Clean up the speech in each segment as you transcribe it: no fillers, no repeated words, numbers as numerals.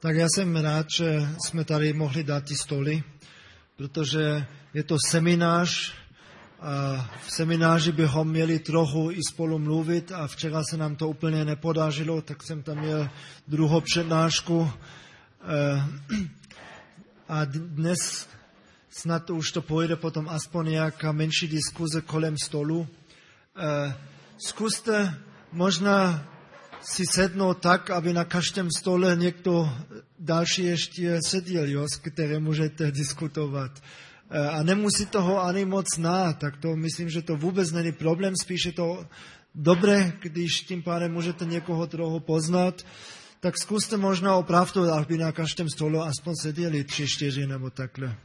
Tak já jsem rád, že jsme tady mohli dát ty stoly, protože je to seminář a v semináři bychom měli trochu i spolu mluvit a včera se nám to úplně nepodařilo, tak jsem tam měl druhou přednášku a dnes snad už to pojde potom aspoň nějaká menší diskuze kolem stolu. Zkuste možná si sednout tak, aby na každém stole někdo další ještě seděl, jo, s kterým můžete diskutovat. A nemusí toho ani moc znát, tak to myslím, že to vůbec není problém, spíš je to dobré, když tím pádem můžete někoho trochu poznat, tak zkuste možná opravdu, aby na každém stolu aspoň seděli 3-4 nebo takhle.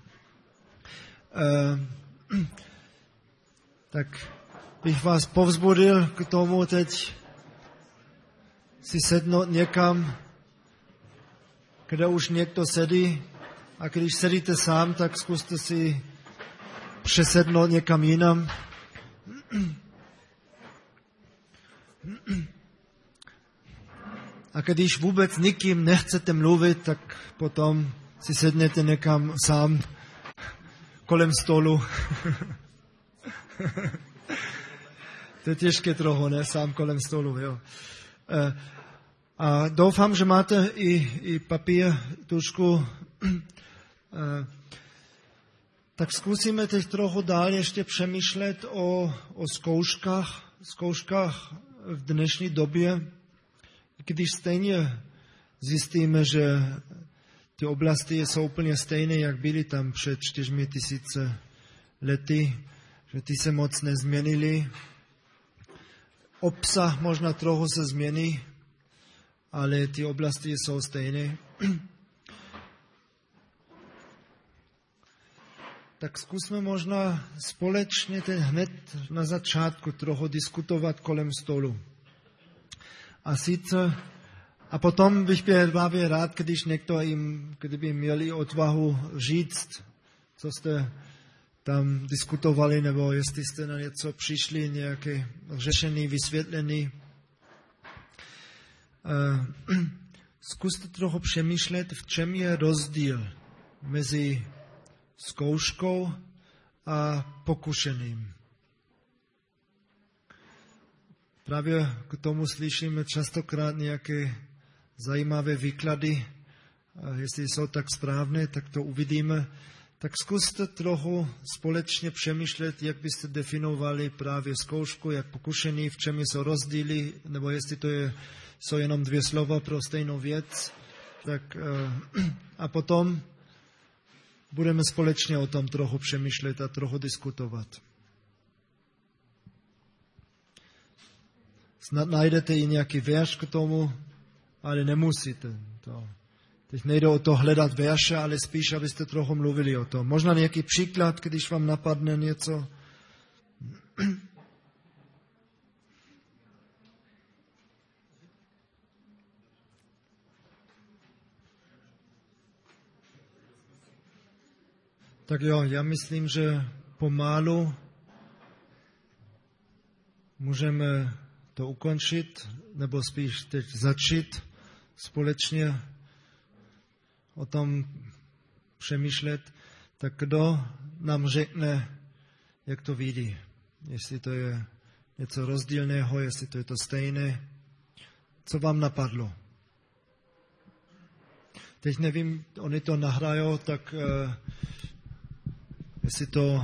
Tak bych vás povzbudil k tomu teď si sednout někam, kde už někdo sedí, a když sedíte sám, tak zkuste si přesednout někam jinam. A když vůbec nikým nechcete mluvit, tak potom si sednete někam sám kolem stolu. To je těžké trochu, ne? Sám kolem stolu, jo. A doufám, že máte i papír, tužku. Tak zkusíme teď trochu dál ještě přemýšlet o zkouškách v dnešní době, když stejně zjistíme, že ty oblasti jsou úplně stejné, jak byly tam před 4000 lety, že ty se moc nezměnily. Obsah možná trochu se změní, ale ty oblasti jsou stejné. Tak zkusme možná společně hned na začátku trochu diskutovat kolem stolu. A potom bych byl právě rád, když někdo kdyby měli odvahu říct, co jste tam diskutovali, nebo jestli jste na něco přišli, nějaké řešení, vysvětlení. Zkuste trochu přemýšlet, v čem je rozdíl mezi zkouškou a pokušením. Právě k tomu slyšíme častokrát nějaké zajímavé výklady. Jestli jsou tak správné, tak to uvidíme. Tak zkuste trochu společně přemýšlet, jak byste definovali právě zkoušku, jak pokušení, v čem jsou rozdíly, nebo jestli to jsou jenom 2 slova pro stejnou věc. Tak, a potom budeme společně o tom trochu přemýšlet a trochu diskutovat. Snad najdete i nějaký verš k tomu, ale nemusíte. Teď nejde o to hledat verše, ale spíš, abyste trochu mluvili o tom. Možná nějaký příklad, když vám napadne něco. Tak jo, já myslím, že pomalu můžeme to ukončit, nebo spíš teď začít společně o tom přemýšlet. Tak kdo nám řekne, jak to vidí? Jestli to je něco rozdílného, jestli to je to stejné. Co vám napadlo? Teď nevím, oni to nahrajou, tak jestli to...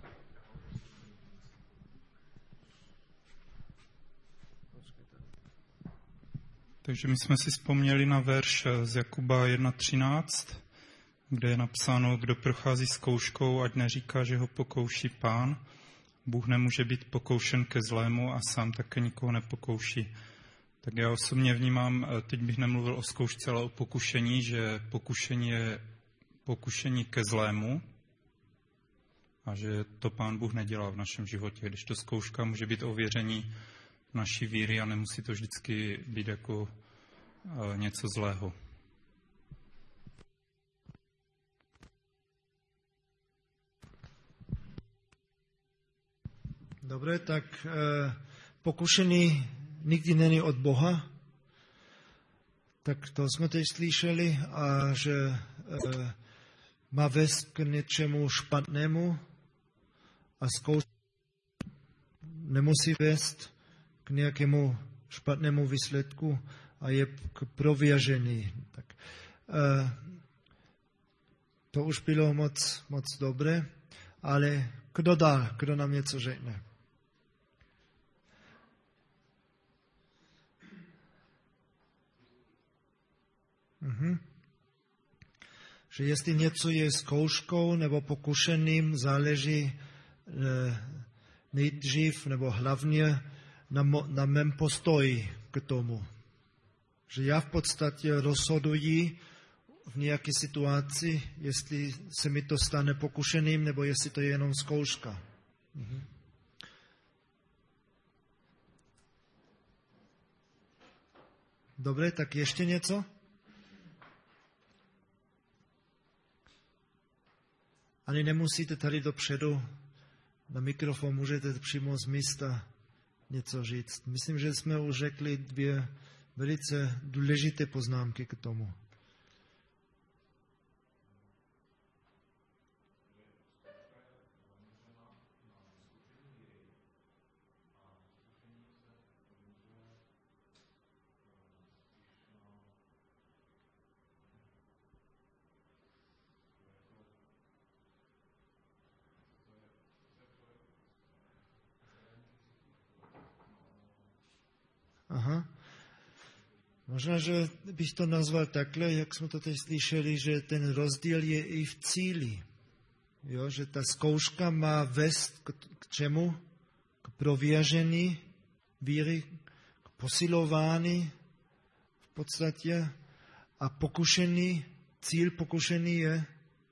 Takže my jsme si vzpomněli na verš z Jakuba 1.13, kde je napsáno, kdo prochází zkouškou, ať neříká, že ho pokouší Pán. Bůh nemůže být pokoušen ke zlému a sám také nikoho nepokouší. Tak já osobně vnímám, teď bych nemluvil o zkoušce, ale o pokušení, že pokušení je pokušení ke zlému a že to Pán Bůh nedělá v našem životě. Když to zkouška může být ověření naší víry a nemusí to vždycky být jako něco zlého. Dobré, tak pokušení nikdy není od Boha. Tak to jsme teď slyšeli, a že má vést k něčemu špatnému a zkouška nemusí vést k nějakému špatnému výsledku a je k prověření. Tak, to už bylo moc dobré, ale kdo dál, kdo nám něco řekne? Že jestli něco je zkouškou nebo pokušením, záleží nejdřív nebo hlavně na mém postoji k tomu. Že já v podstatě rozhoduji v nějaké situaci, jestli se mi to stane pokušeným, nebo jestli to je jenom zkouška. Dobře, tak ještě něco? Ani nemusíte tady dopředu na mikrofon, můžete přímo z místa něco říct. Myslím, že jsme už řekli 2 velice důležité poznámky k tomu. Aha. Možná, že bych to nazval takhle, jak jsme to teď slyšeli, že ten rozdíl je i v cíli. Jo, že ta zkouška má vést k čemu? K prověření víry, k posilování v podstatě. A pokušení, cíl pokušení je?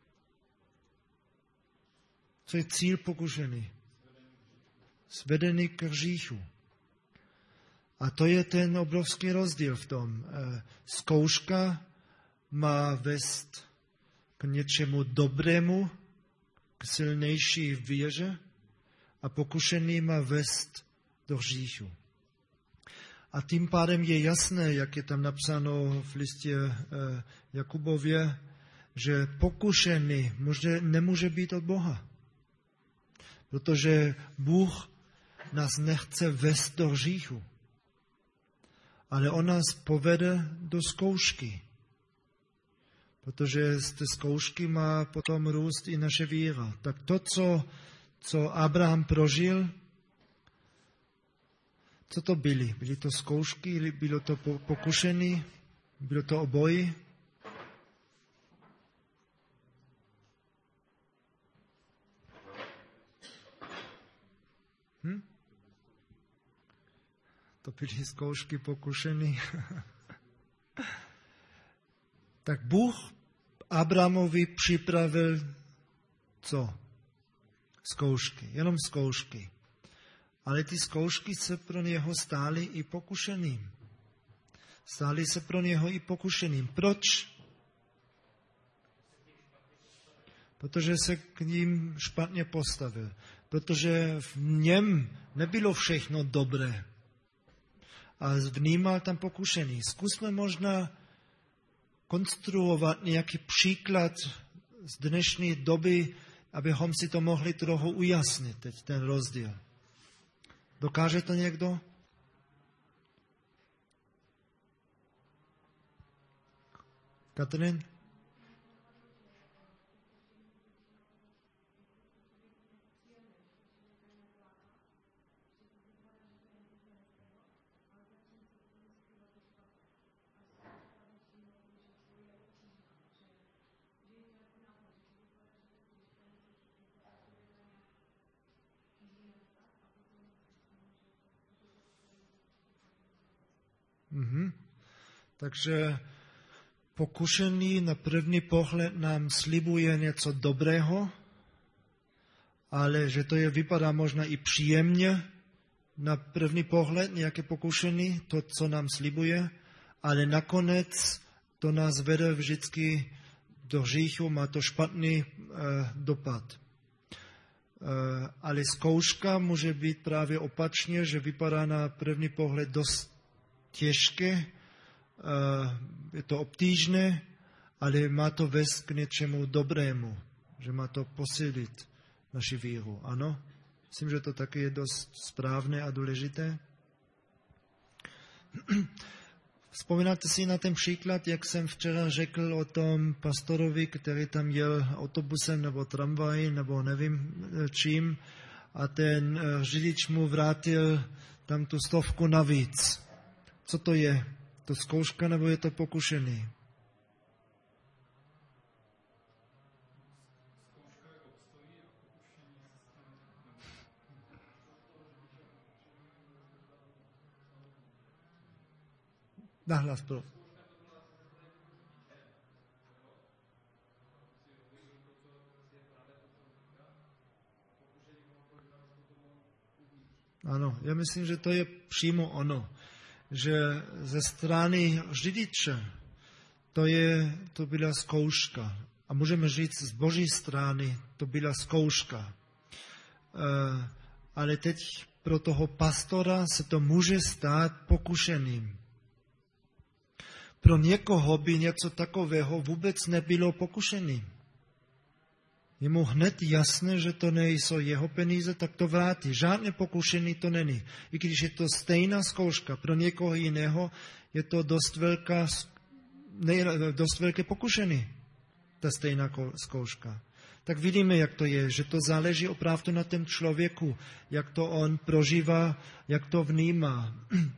Co je cíl pokušení? Svedení k hříchu. A to je ten obrovský rozdíl v tom. Zkouška má vést k něčemu dobrému, k silnější víře, a pokušení má vést do hříchu. A tím pádem je jasné, jak je tam napsáno v listě Jakubově, že pokušení nemůže být od Boha. Protože Bůh nás nechce vést do hříchu. Ale on nás povede do zkoušky. Protože z té zkoušky má potom růst i naše víra. Tak to, co Abraham prožil, co to byly? Byly to zkoušky, bylo to pokušení, bylo to obojí? To byly zkoušky, pokušení. Tak Bůh Abrahamovi připravil co? Zkoušky, jenom zkoušky. Ale ty zkoušky se pro něho stály i pokušením. Stály se pro něho i pokušením. Proč? Protože se k ním špatně postavil. Protože v něm nebylo všechno dobré. A vnímal tam pokušení. Zkusme možná konstruovat nějaký příklad z dnešní doby, abychom si to mohli trochu ujasnit, teď ten rozdíl. Dokáže to někdo? Katrin? Takže pokušení na první pohled nám slibuje něco dobrého, ale že to vypadá možná i příjemně na první pohled, nějaké pokušení, to, co nám slibuje, ale nakonec to nás vede vždycky do hříchu, má to špatný dopad. Ale zkouška může být právě opačně, že vypadá na první pohled dost těžké, je to obtížné, ale má to vést k něčemu dobrému, že má to posílit naši víru. Ano? Myslím, že to taky je dost správné a důležité. Vzpomínáte si na ten příklad, jak jsem včera řekl o tom pastorovi, který tam jel autobusem nebo tramvají nebo nevím čím a ten řidič mu vrátil tam tu 100 navíc. Co to je? To zkouška nebo je to pokušení? Nahlas, pro. Ano, já myslím, že to je přímo ono, že ze strany řidiče to byla zkouška. A můžeme říct, z Boží strany to byla zkouška. Ale teď pro toho pastora se to může stát pokušením. Pro někoho by něco takového vůbec nebylo pokušením. Je mu hned jasné, že to nejsou jeho peníze, tak to vrátí. Žádné pokušení to není. I když je to stejná zkouška, pro někoho jiného je to dost velké pokušení, ta stejná zkouška. Tak vidíme, jak to je, že to záleží opravdu na tom člověku, jak to on prožívá, jak to vnímá.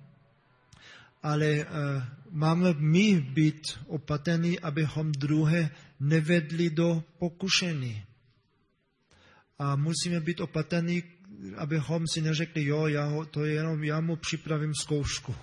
Ale máme my být opatrní, abychom druhé nevedli do pokušení. A musíme být opatrní, abychom si neřekli, já mu připravím zkoušku.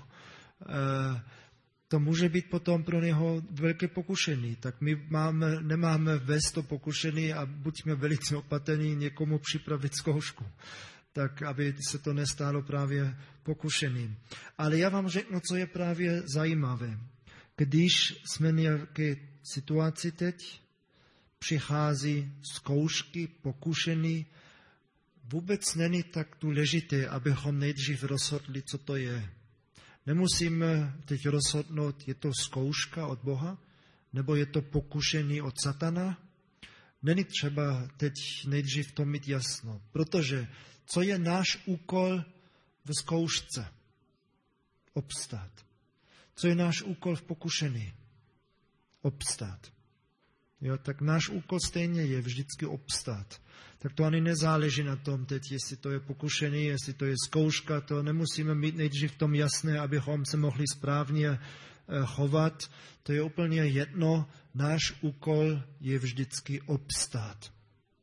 To může být potom pro něho velké pokušení. Tak my nemáme vést to pokušení a buďme velice opatrní někomu připravit zkoušku. Tak aby se to nestalo právě pokušením. Ale já vám řeknu, co je právě zajímavé. Když jsme v nějaké situaci teď, přichází zkoušky, pokušení, vůbec není tak důležité, abychom nejdřív rozhodli, co to je. Nemusíme teď rozhodnout, je to zkouška od Boha, nebo je to pokušení od satana. Není třeba teď nejdřív to mít jasno, protože co je náš úkol v zkoušce? Obstát. Co je náš úkol v pokušení? Obstát. Jo, tak náš úkol stejně je vždycky obstát. Tak to ani nezáleží na tom teď, jestli to je pokušení, jestli to je zkouška, to nemusíme mít nejdřív v tom jasné, abychom se mohli správně chovat. To je úplně jedno, náš úkol je vždycky obstát.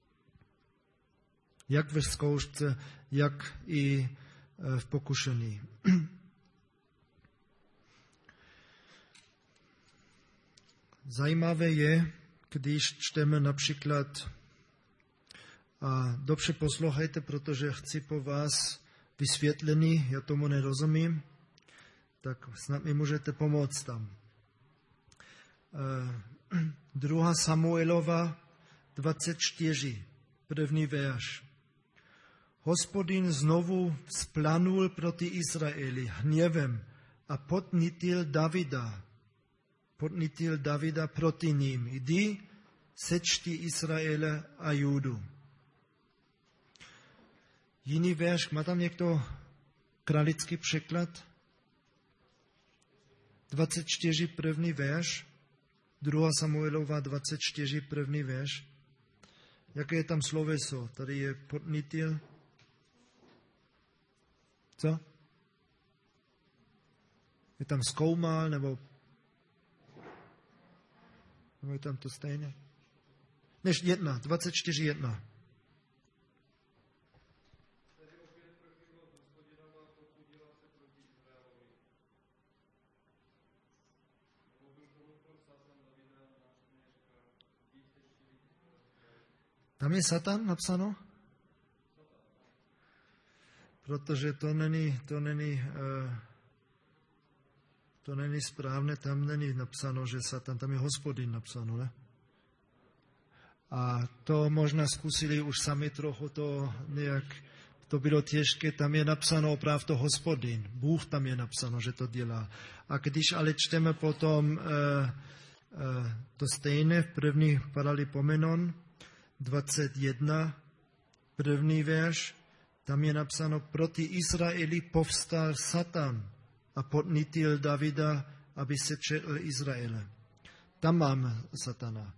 Jak ve zkoušce, jak i v pokušení. Zajímavé je, když čteme například, a dobře poslouchejte, protože chci po vás vysvětlení, já tomu nerozumím, tak snad mi můžete pomoct tam. 2. Samuelova 24, první verš. Hospodin znovu vzplanul proti Izraeli hněvem a podnítil Davida proti ním. Jdi, sečti Izraele a Judu. Jiný verš, má tam někdo kralický překlad? 24, první verš. 2. Samuelova 24, první verš. Jaké je tam sloveso? Tady je podnítil. Co? Je tam zkoumal, nebo je tam to stejně? Než 24:1. Tam je Satan napsáno? Protože to není správné, tam není napsáno, že Satan, tam je Hospodin napsáno, ne? A to možná zkusili už sami trochu to nějak to bylo těžké, tam je napsáno opravdu Hospodin. Bůh tam je napsáno, že to dělá. A když ale čteme potom to stejné v první Paralipomenon 21, první verš, tam je napsáno, proti Izraeli povstal Satan a podnítil Davida, aby se četl Izraele. Tam máme Satana.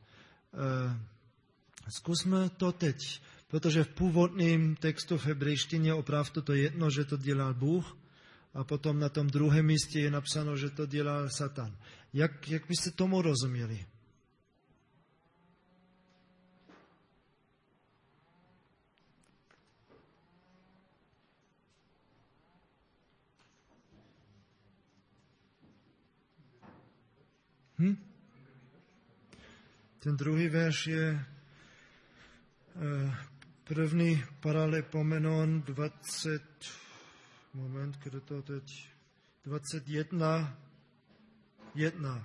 Zkusme to teď, protože v původním textu v hebrejštině opravdu to jedno, že to dělal Bůh, a potom na tom druhém místě je napsáno, že to dělal Satan. Jak byste tomu rozuměli? Ten druhý verš je první Paralipomenon 20, moment, kde to teď, 21, 1.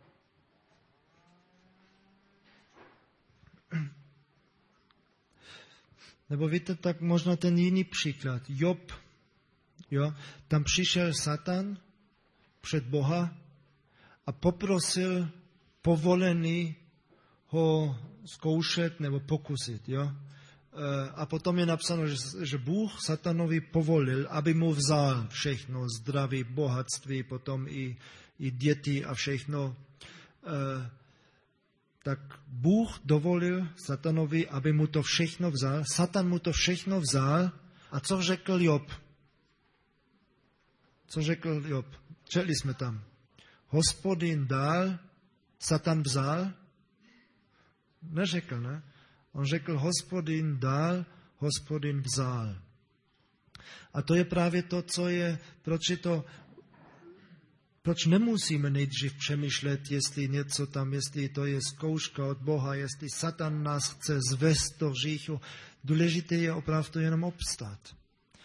Nebo víte, tak možná ten jiný příklad. Job, jo, tam přišel Satan před Boha a poprosil povolení ho zkoušet nebo pokusit. Jo? A potom je napsáno, že Bůh Satanovi povolil, aby mu vzal všechno, zdraví, bohatství, potom i děti a všechno. Tak Bůh dovolil Satanovi, aby mu to všechno vzal. Satan mu to všechno vzal. A co řekl Job? Co řekl Job? Četli jsme tam. Hospodin dal, Satan vzal. Neřekl, ne? On řekl, Hospodin dal, Hospodin vzal. A to je právě to, co je, proč nemusíme nejdřív přemýšlet, jestli něco tam, jestli to je zkouška od Boha, jestli Satan nás chce zvést do hříchu. Důležité je opravdu jenom obstát.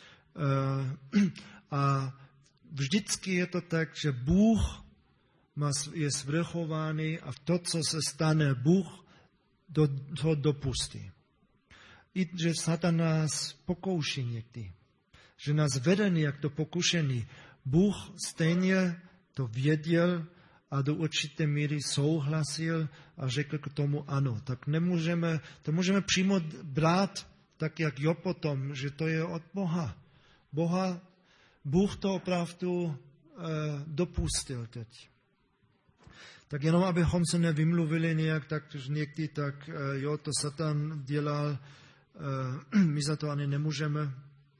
A vždycky je to tak, že Bůh je svrchovaný a to, co se stane, Bůh to dopustí. I že Satan nás pokouší někdy. Že nás vede nějak do pokušení. Bůh stejně to věděl a do určité míry souhlasil a řekl k tomu ano. Tak to můžeme přímo brát, tak jak Job potom, že to je od Boha. Bůh to opravdu dopustil teď. Tak jenom, abychom se nevymluvili nějak, tak někdy, tak jo, to Satan dělal, my za to ani nemůžeme.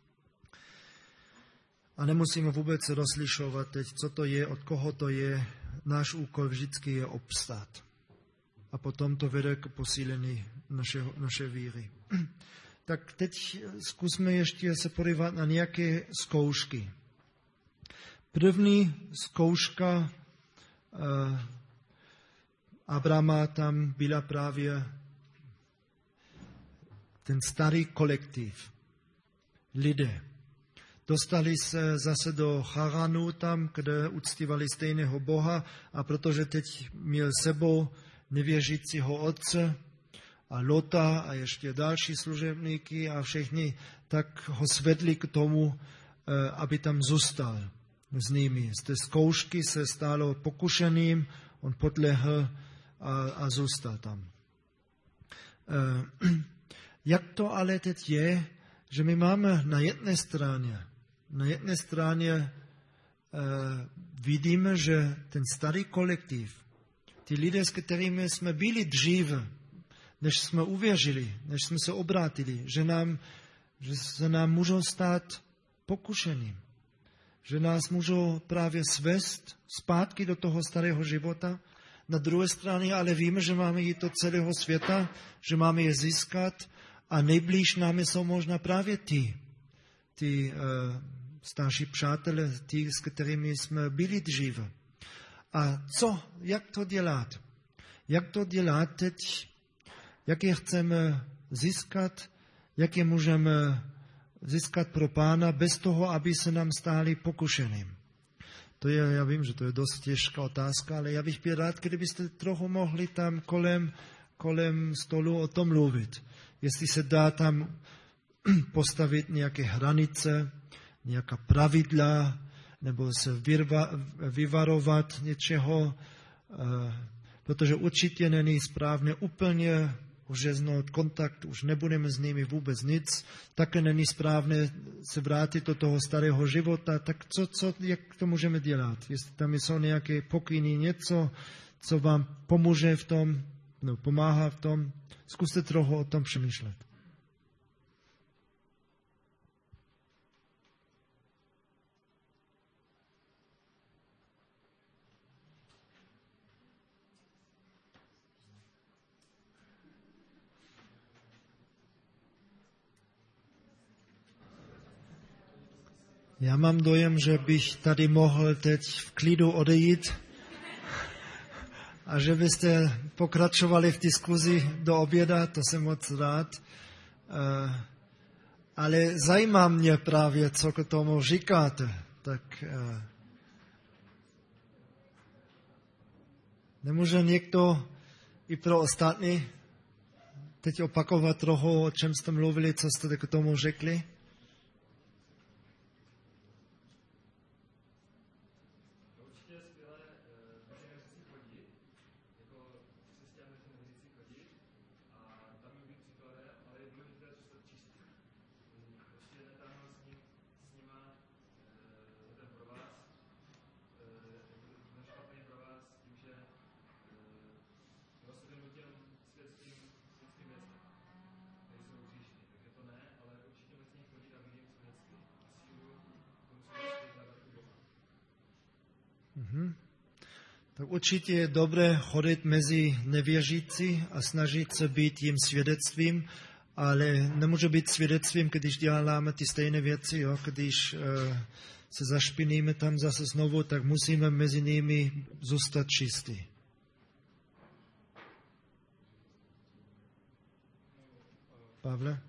A nemusíme vůbec rozlišovat teď, co to je, od koho to je. Náš úkol vždycky je obstát. A potom to vede k posílení naše víry. Tak teď zkusme ještě se podívat na nějaké zkoušky. První zkouška Abrama tam byla právě ten starý kolektiv, lidé. Dostali se zase do Charanu tam, kde uctívali stejného Boha a protože teď měl sebou nevěřícího otce a Lota a ještě další služebníky a všechny, tak ho svedli k tomu, aby tam zůstal s nimi. Z té zkoušky se stalo pokušeným, on podlehl a zůstal tam. Jak to ale teď je, že my máme na jedné straně vidíme, že ten starý kolektiv, ty lidé, s kterými jsme byli dříve, než jsme uvěřili, než jsme se obrátili, že se nám můžou stát pokušeným, že nás můžou právě svést zpátky do toho starého života. Na druhé straně ale víme, že máme jít do celého světa, že máme je získat a nejblíž námi jsou možná právě ty starší přátelé, ty, s kterými jsme byli dříve. A jak to dělat? Jak to dělat teď? Jak je chceme získat? Jak je můžeme získat pro Pána bez toho, aby se nám stáli pokušeným? To je, já vím, že to je dost těžká otázka, ale já bych byl rád, kdybyste trochu mohli tam kolem stolu o tom mluvit. Jestli se dá tam postavit nějaké hranice, nějaká pravidla, nebo se vyvarovat něčeho, protože určitě není správné úplně uřeznout kontakt, už nebudeme s nimi vůbec nic, také není správné se vrátit do toho starého života, tak jak to můžeme dělat? Jestli tam jsou nějaké pokyny, něco, co vám pomůže v tom, no, pomáhá v tom, zkuste trochu o tom přemýšlet. Já mám dojem, že bych tady mohl teď v klidu odejít a že byste pokračovali v diskuzi do oběda, to jsem moc rád. Ale zajímá mě právě, co k tomu říkáte. Tak nemůže někdo i pro ostatní teď opakovat trochu, o čem jste mluvili, co jste k tomu řekli? Tak určitě je dobré chodit mezi nevěřící a snažit se být jim svědectvím, ale nemůže být svědectvím, když děláme ty stejné věci, jo? Když se zašpiníme tam zase znovu, tak musíme mezi nimi zůstat čistí. Pavle?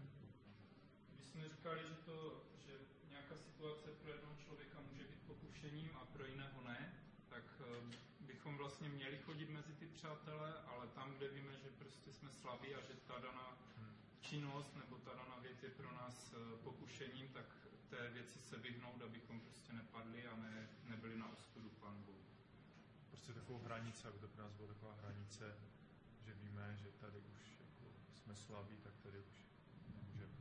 Činnost nebo ta daná věc je pro nás pokušením, tak té věci se vyhnout, abychom prostě nepadli a nebyli na ostudu Pánu Bohu. Prostě takovou hranici, aby to pro nás byla taková hranice, že víme, že tady už jako jsme slabí, tak tady už nemůžeme.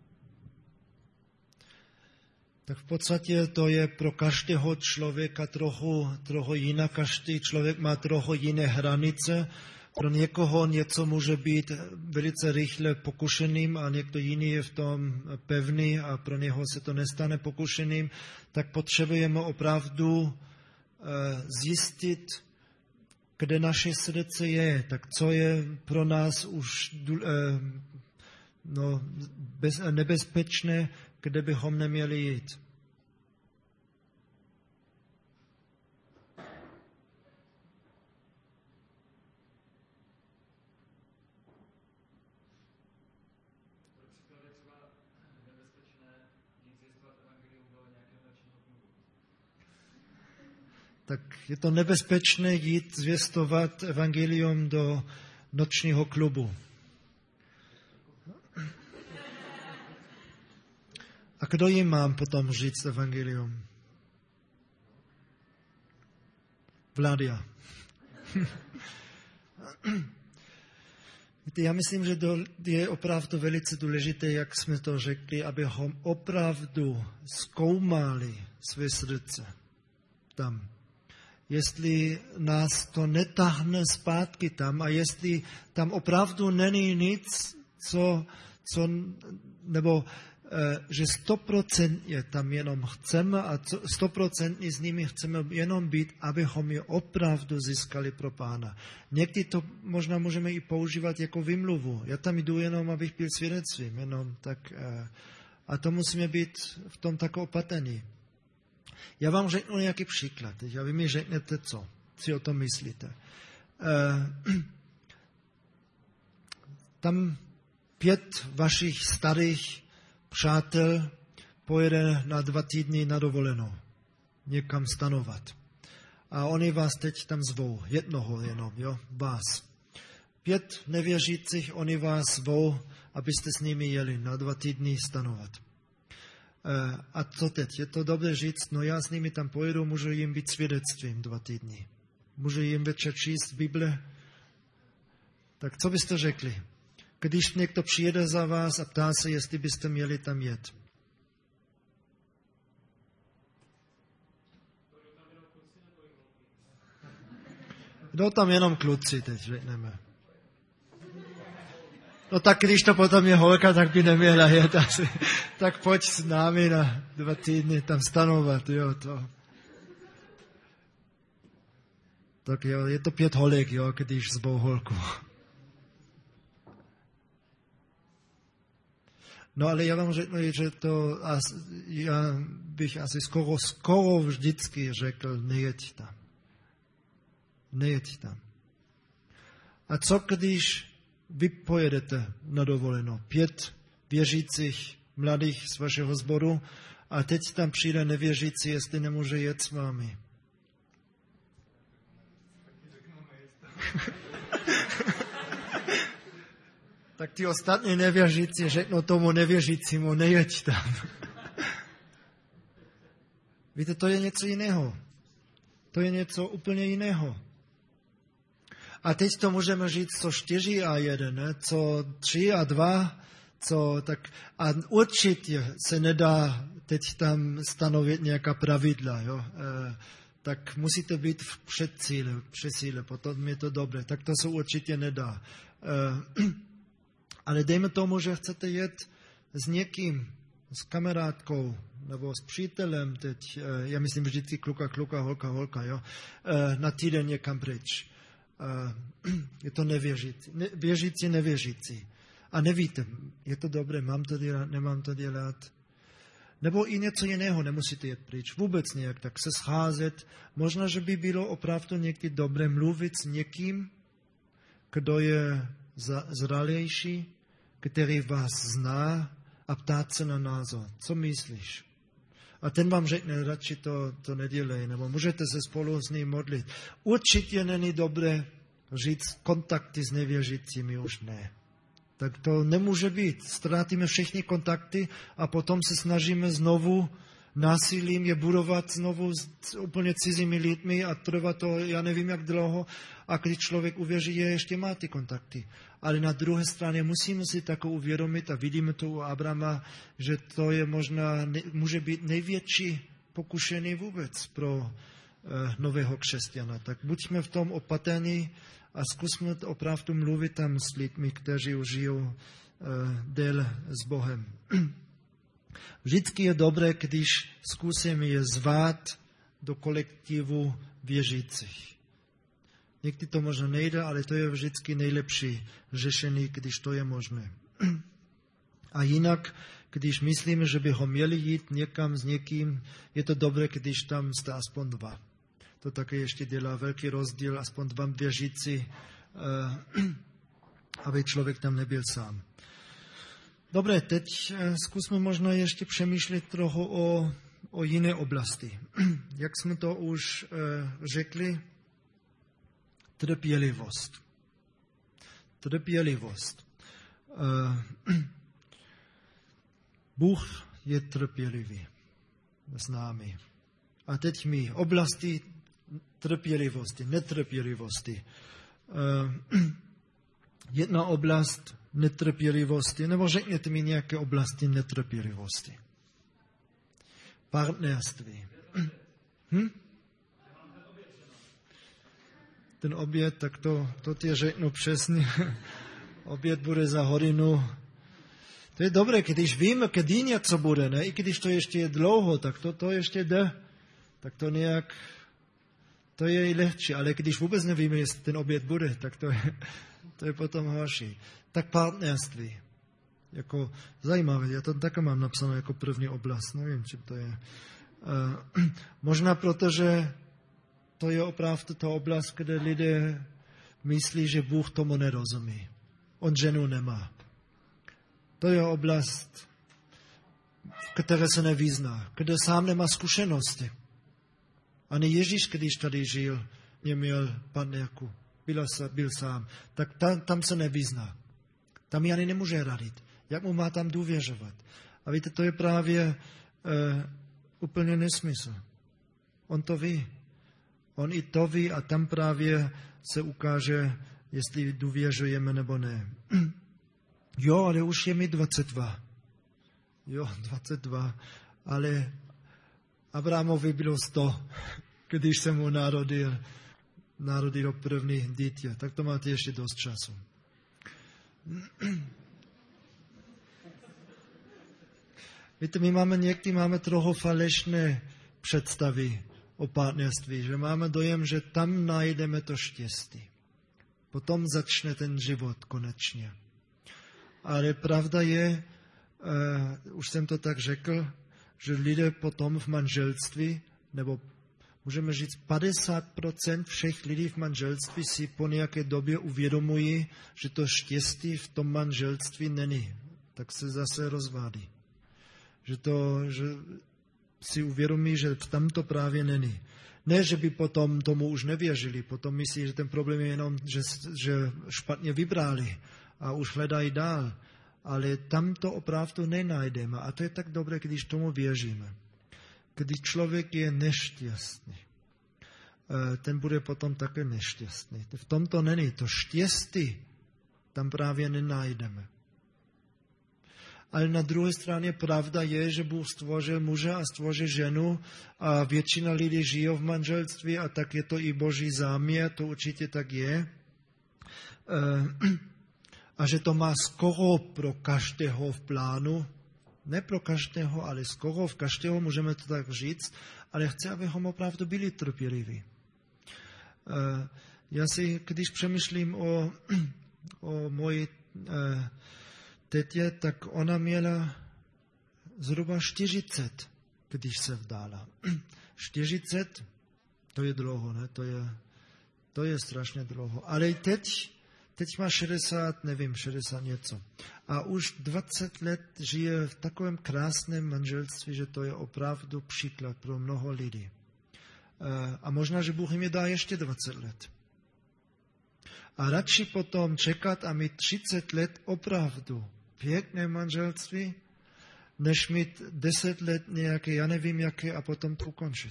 Tak v podstatě to je pro každého člověka trochu jinak. Každý člověk má trochu jiné hranice. Pro někoho něco může být velice rychle pokušeným a někdo jiný je v tom pevný a pro něho se to nestane pokušeným, tak potřebujeme opravdu zjistit, kde naše srdce je, tak co je pro nás už nebezpečné, kde bychom neměli jít. Tak je to nebezpečné jít zvěstovat evangelium do nočního klubu. A kdo jim mám potom říct evangelium? Vládia. Já myslím, že je opravdu velice důležité, jak jsme to řekli, abychom opravdu zkoumali své srdce tam. Jestli nás to netáhne zpátky tam a jestli tam opravdu není nic, že 100% tam jenom chceme a 100% s nimi chceme jenom být, abychom je opravdu získali pro Pána. Někdy to možná můžeme i používat jako vymluvu. Já tam jdu jenom, abych byl svědectvím. A to musíme být v tom tak opatrní. Já vám řeknu nějaký příklad. A vy mi řeknete, co si o tom myslíte. Tam 5 vašich starých přátel pojede na 2 týdny na dovolenou. Někam stanovat. A oni vás teď tam zvou. Jednoho jenom, jo, vás. 5 nevěřících, oni vás zvou, abyste s nimi jeli na 2 týdny stanovat. A co teď? Je to dobré říct, no já s nimi tam pojedu, můžu jim být svědectvím 2 týdny. Můžu jim večer číst Bible. Tak co byste řekli? Když někdo přijede za vás a ptá se, jestli byste měli tam jet. Jdou tam jenom kluci, teď řekneme. No tak když to potom je holka, tak by neměla jet asi. Tak pojď s námi na 2 týdny tam stanovat, jo, to. Tak jo, je to 5 holek, jo, když zvou holku. No ale já vám řeknu, že to, já bych asi skoro vždycky řekl, nejeď tam. Nejeď tam. A co když vy pojedete na dovoleno? 5 věřících mladých z vašeho sboru a teď tam přijde nevěřící, jestli nemůže jet s vámi. Tak ty ostatní nevěřící řeknou tomu nevěřícímu, nejeď tam. Víte, to je něco jiného. To je něco úplně jiného. A teď to můžeme říct, co 4 a 1, ne? Co 3 a 2, co tak. A určitě se nedá teď tam stanovit nějaká pravidla, jo? Tak musíte být v předsíle, potom je to dobré. Tak to se určitě nedá. Ale dejme tomu, že chcete jet s někým, s kamarádkou, nebo s přítelem teď, já myslím vždycky kluka, holka, jo? Na týden někam pryč. Je to nevěřící. Věřící, nevěřící. A nevíte, je to dobré, mám to dělat, nemám to dělat. Nebo i něco jiného, nemusíte jet pryč. Vůbec nějak tak se scházet. Možná, že by bylo opravdu někdy dobré mluvit s někým, kdo je zralější, který vás zná a ptát se na názor. Co myslíš? A ten vám řekne, radši to nedělej, nebo můžete se spolu s ním modlit. Určitě není dobré říct kontakty s nevěřícími, už ne. Tak to nemůže být. Ztrátíme všechny kontakty a potom se snažíme znovu násilím je budovat znovu s úplně cizími lidmi a trvá to, já nevím jak dlouho, a když člověk uvěří, ještě má ty kontakty. Ale na druhé straně musíme si tako uvědomit a vidíme to u Abrama, že to je možná, může být největší pokušení vůbec pro nového křesťana. Tak buďme v tom opatrní a zkusme opravdu mluvit tam s lidmi, kteří už žijou déle s Bohem. Vždycky je dobré, když zkusíme je zvát do kolektivu věřících. Někdy to možná nejde, ale to je vždycky nejlepší řešení, když to je možné. A jinak, když myslíme, že bychom měli jít někam s někým, je to dobré, když tam jste aspoň 2. To také ještě dělá velký rozdíl, aspoň 2 věřící, aby člověk tam nebyl sám. Dobré, teď zkusme možná ještě přemýšlet trochu o jiné oblasti. Jak jsme to už řekli, trpělivost. Trpělivost. Bůh je trpělivý s námi. A teď my oblasti trpělivosti, netrpělivosti. Jedna oblast netrpělivosti, nebo řekněte mi nějaké oblasti netrpělivosti. Partnerství. Ten oběd, tak to ti řeknu přesně. Oběd bude za hodinu. To je dobré, když víme, kdy něco bude, ne? I když to ještě je dlouho, tak to ještě jde. Tak to nějak, to je i lehčí. Ale když vůbec nevíme, jestli ten oběd bude, tak to je potom horší. Tak partnerství. Jako zajímavé, já to také mám napsáno jako první oblast, nevím, čím to je. Možná protože to je opravdu ta oblast, kde lidé myslí, že Bůh tomu nerozumí. On ženu nemá. To je oblast, v které se nevyzná, kde sám nemá zkušenosti. Ani Ježíš, když tady žil, neměl partnerku, byl sám, tak tam se nevyzná. Tam ji ani nemůže radit. Jak mu má tam důvěřovat? A víte, to je právě úplně nesmysl. On to ví. On i to ví a tam právě se ukáže, jestli důvěřujeme nebo ne. Jo, ale už je mi 22. Jo, 22. Ale Abrahamovi bylo 100, když se mu narodilo první dítě. Tak to máte ještě dost času. Víte, někdy máme trochu falešné představy o partnerství, že máme dojem, že tam najdeme to štěstí. Potom začne ten život konečně. Ale pravda je, už jsem to tak řekl, že lidé potom v manželství, nebo můžeme říct 50% všech lidí v manželství si po nějaké době uvědomují, že to štěstí v tom manželství není. Tak se zase rozvádí. Že si uvědomí, že tam to právě není. Ne, že by potom tomu už nevěřili, potom myslí, že ten problém je jenom, že špatně vybrali a už hledají dál. Ale tam to opravdu nenajdeme a to je tak dobré, když tomu věříme. Když člověk je nešťastný, ten bude potom také nešťastný. V tom to není. To štěstí tam právě nenajdeme. Ale na druhé straně pravda je, že Bůh stvořil muže a stvořil ženu a většina lidí žije v manželství a tak je to i Boží záměr, to určitě tak je. A že to má skoro pro každého v plánu, ne pro každého, ale skoro v každého, můžeme to tak říct, ale chci, abychom opravdu byli trpěliví. Já si, když přemýšlím o mojí tetě, tak ona měla zhruba 40, když se vdala. 40, to je dlouho, ne? To je strašně dlouho. Ale teď má 60, nevím, 60 něco. A už 20 let žije v takovém krásném manželství, že to je opravdu příklad pro mnoho lidí. A možná, že Bůh jim dá ještě 20 let. A radši potom čekat a mít 30 let opravdu pěkné manželství, než mít 10 let nějaké, já nevím jaké, a potom to ukončit.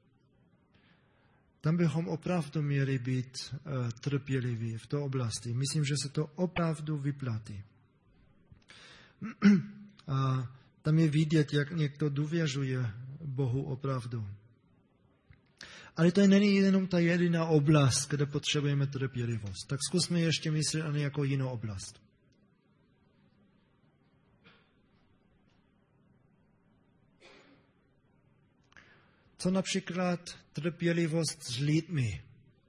Tam bychom opravdu měli být trpěliví v té oblasti. Myslím, že se to opravdu vyplatí. A tam je vidět, jak někdo důvěřuje Bohu opravdu. Ale to není jenom ta jediná oblast, kde potřebujeme trpělivost. Tak zkusme ještě myslet na nějakou jinou oblast. Co například trpělivost s lidmi?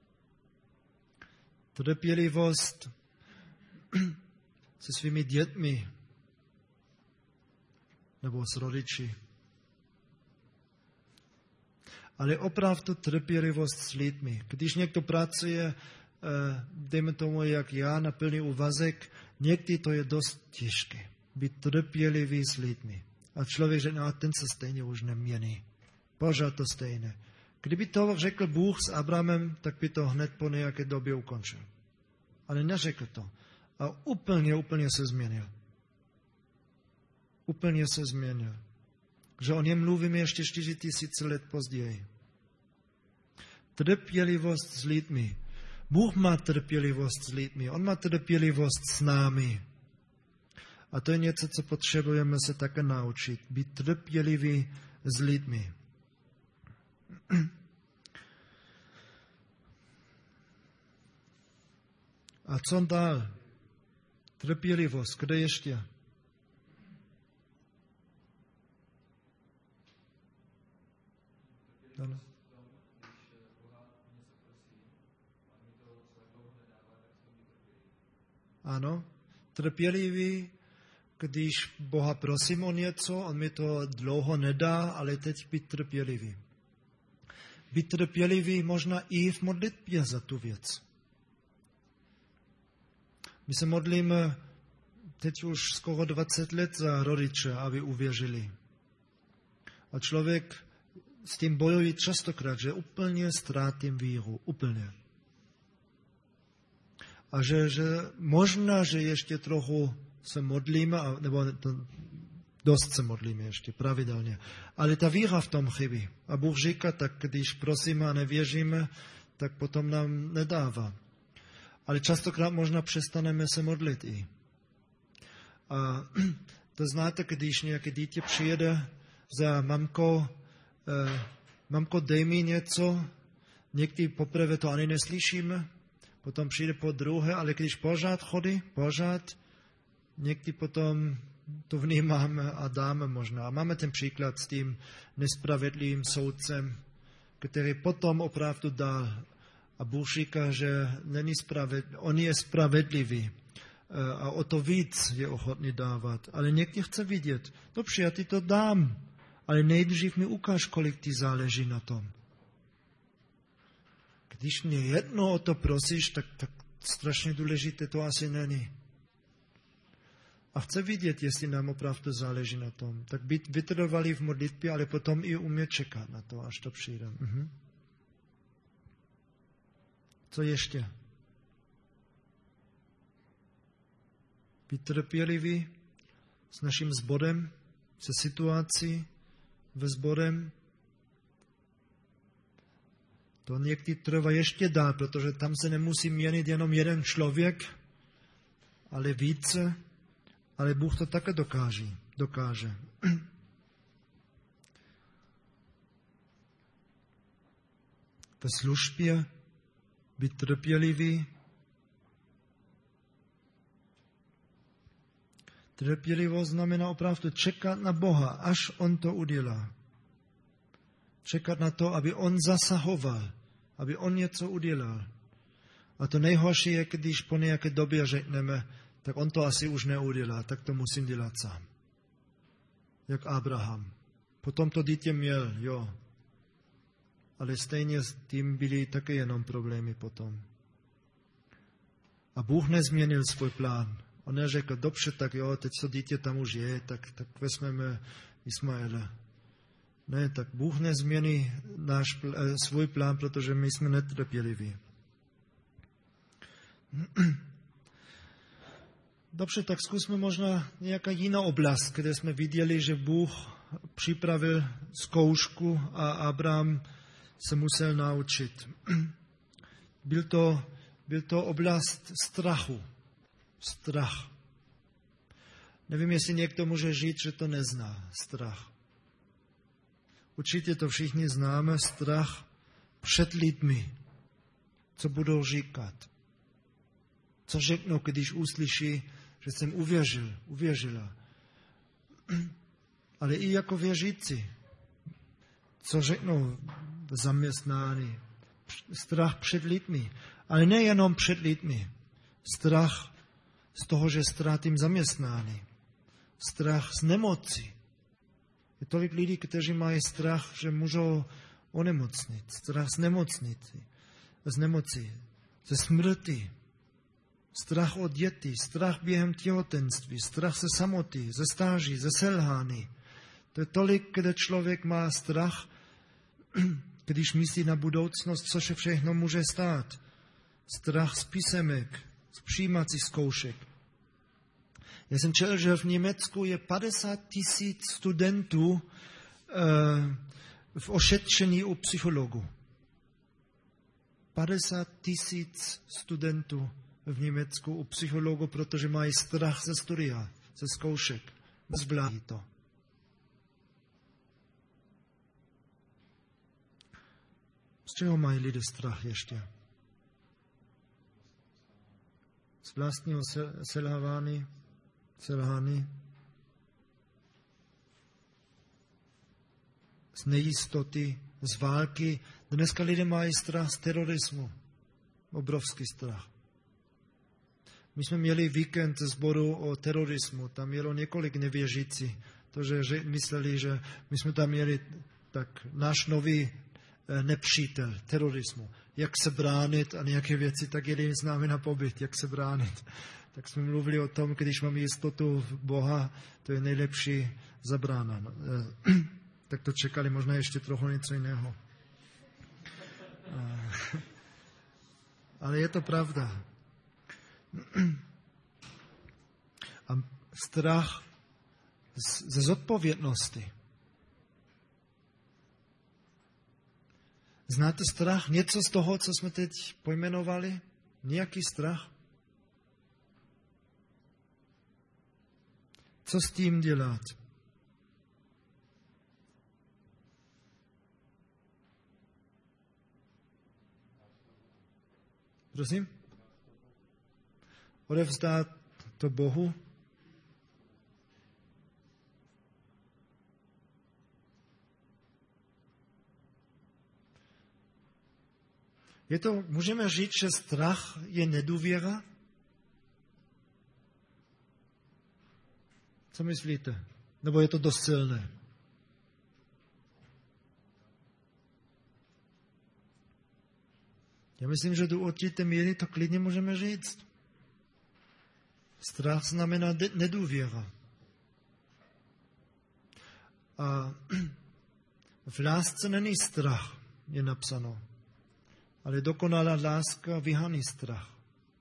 Trpělivost se svými dětmi nebo s rodiči. Ale opravdu trpělivost s lidmi. Když někdo pracuje, dejme tomu jak já, na plný úvazek, někdy to je dost těžké. Být trpělivý s lidmi. A člověk řekne, ten se stejně už nemění. Pořád to stejné. Kdyby to řekl Bůh s Abrahamem, tak by to hned po nějaké době ukončil. Ale neřekl to. A úplně se změnil. Úplně se změnil. Že o něm mluvíme ještě 4000 let později. Trpělivost s lidmi. Bůh má trpělivost s lidmi. On má trpělivost s námi. A to je něco, co potřebujeme se také naučit. Být trpěliví s lidmi. A co dál? Trpělivost. Kde ještě? Ano. Ano. Trpělivý, když Boha prosím o něco, on mi to dlouho nedá, ale teď být trpělivý. Být trpělivý možná i v modlitbě za tu věc. My se modlíme teď už skoro 20 let za rodiče, aby uvěřili. A člověk s tím bojuje častokrát, že úplně ztrátím víru. Úplně. A že možná, že ještě trochu se modlíme, nebo dost se modlíme ještě, pravidelně. Ale ta víra v tom chybí. A Bůh říká, tak když prosíme a nevěříme, tak potom nám nedává. Ale častokrát možná přestaneme se modlit i. A to znáte, když nějaké dítě přijede za mamkou, mamko, dej mi něco, někdy poprvé to ani neslyšíme, potom přijde po druhé, ale když pořád chodí, někdy potom to vnímáme a dáme možná. A máme ten příklad s tím nespravedlivým soudcem, který potom opravdu dal. A Bůh říká, že on je spravedlivý a o to víc je ochotný dávat. Ale někdy chce vidět, dobře, já ti to dám, ale nejdřív mi ukáž, kolik ti záleží na tom. Když mě jedno o to prosíš, tak strašně důležité to asi není. A chce vidět, jestli nám opravdu záleží na tom. Tak být vytrvalý v modlitbě, ale potom i umět čekat na to, až to přijde. Co ještě? Být trpělivý s naším sborem, se situací ve sborem. To někdy trvá ještě dál, protože tam se nemusí měnit jenom jeden člověk, ale více. Ale Bůh to také dokáže. Ve službě být trpělivý. Trpělivost znamená opravdu čekat na Boha, až On to udělá. Čekat na to, aby On zasahoval, aby On něco udělal. A to nejhorší je, když po nějaké době řekneme, tak on to asi už neudělá, tak to musím dělat sám. Jak Abraham. Potom to dítě měl, jo. Ale stejně s tím byly také jenom problémy potom. A Bůh nezměnil svůj plán. On neřekl, dobře, tak jo, teď to dítě tam už je, tak vezmeme Ismaela. Ne, tak Bůh nezmění svůj plán, protože my jsme netrpěliví. Dobře, tak zkusme možná nějaká jiná oblast, kde jsme viděli, že Bůh připravil zkoušku a Abraham se musel naučit. Byl to oblast strachu. Strach. Nevím, jestli někdo může říct, že to nezná. Strach. Určitě to všichni známe. Strach před lidmi. Co budou říkat. Co řeknou, když uslyší, že jsem uvěřila. Ale i jako věřící. Co řeknou v zaměstnání. Strach před lidmi. Ale nejenom před lidmi. Strach z toho, že ztrátím zaměstnání. Strach z nemoci. Je tolik lidí, kteří mají strach, že můžou onemocnit. Strach z nemoci. Ze smrti. Strach od dětí, strach během těhotenství, strach ze samoty, ze stáří, ze selhání. To je tolik, kde člověk má strach, když myslí na budoucnost, co se všechno může stát. Strach z písemek, z přijímacích zkoušek. Já jsem četl, že v Německu je 50 000 studentů v ošetření u psychologu. 50 000 studentů v Německu u psychologu, protože mají strach ze studia, ze zkoušek. Zvládí to. Z čeho mají lidé strach ještě? Z vlastního selhání, z nejistoty, z války. Dneska lidé mají strach z terorismu. Obrovský strach. My jsme měli víkend sboru o terorismu. Tam mělo několik nevěřící. Že mysleli, že my jsme tam měli tak náš nový nepřítel terorismu. Jak se bránit a nějaké věci, tak jeli s námi na pobyt, jak se bránit. Tak jsme mluvili o tom, když máme jistotu v Boha, to je nejlepší zabrána. Tak to čekali možná ještě trochu něco jiného. Ale je to pravda. A strach ze zodpovědnosti. Znáte strach? Něco z toho, co jsme teď pojmenovali? Nějaký strach? Co s tím dělat? Prosím? Odevzdát to Bohu? Můžeme říct, že strach je nedůvěra? Co myslíte? Nebo je to dost silné? Já myslím, že do určité míry to klidně můžeme říct. Strach znamená nedůvěra. A v lásce není strach, je napsáno. Ale dokonalá láska vyhání strach.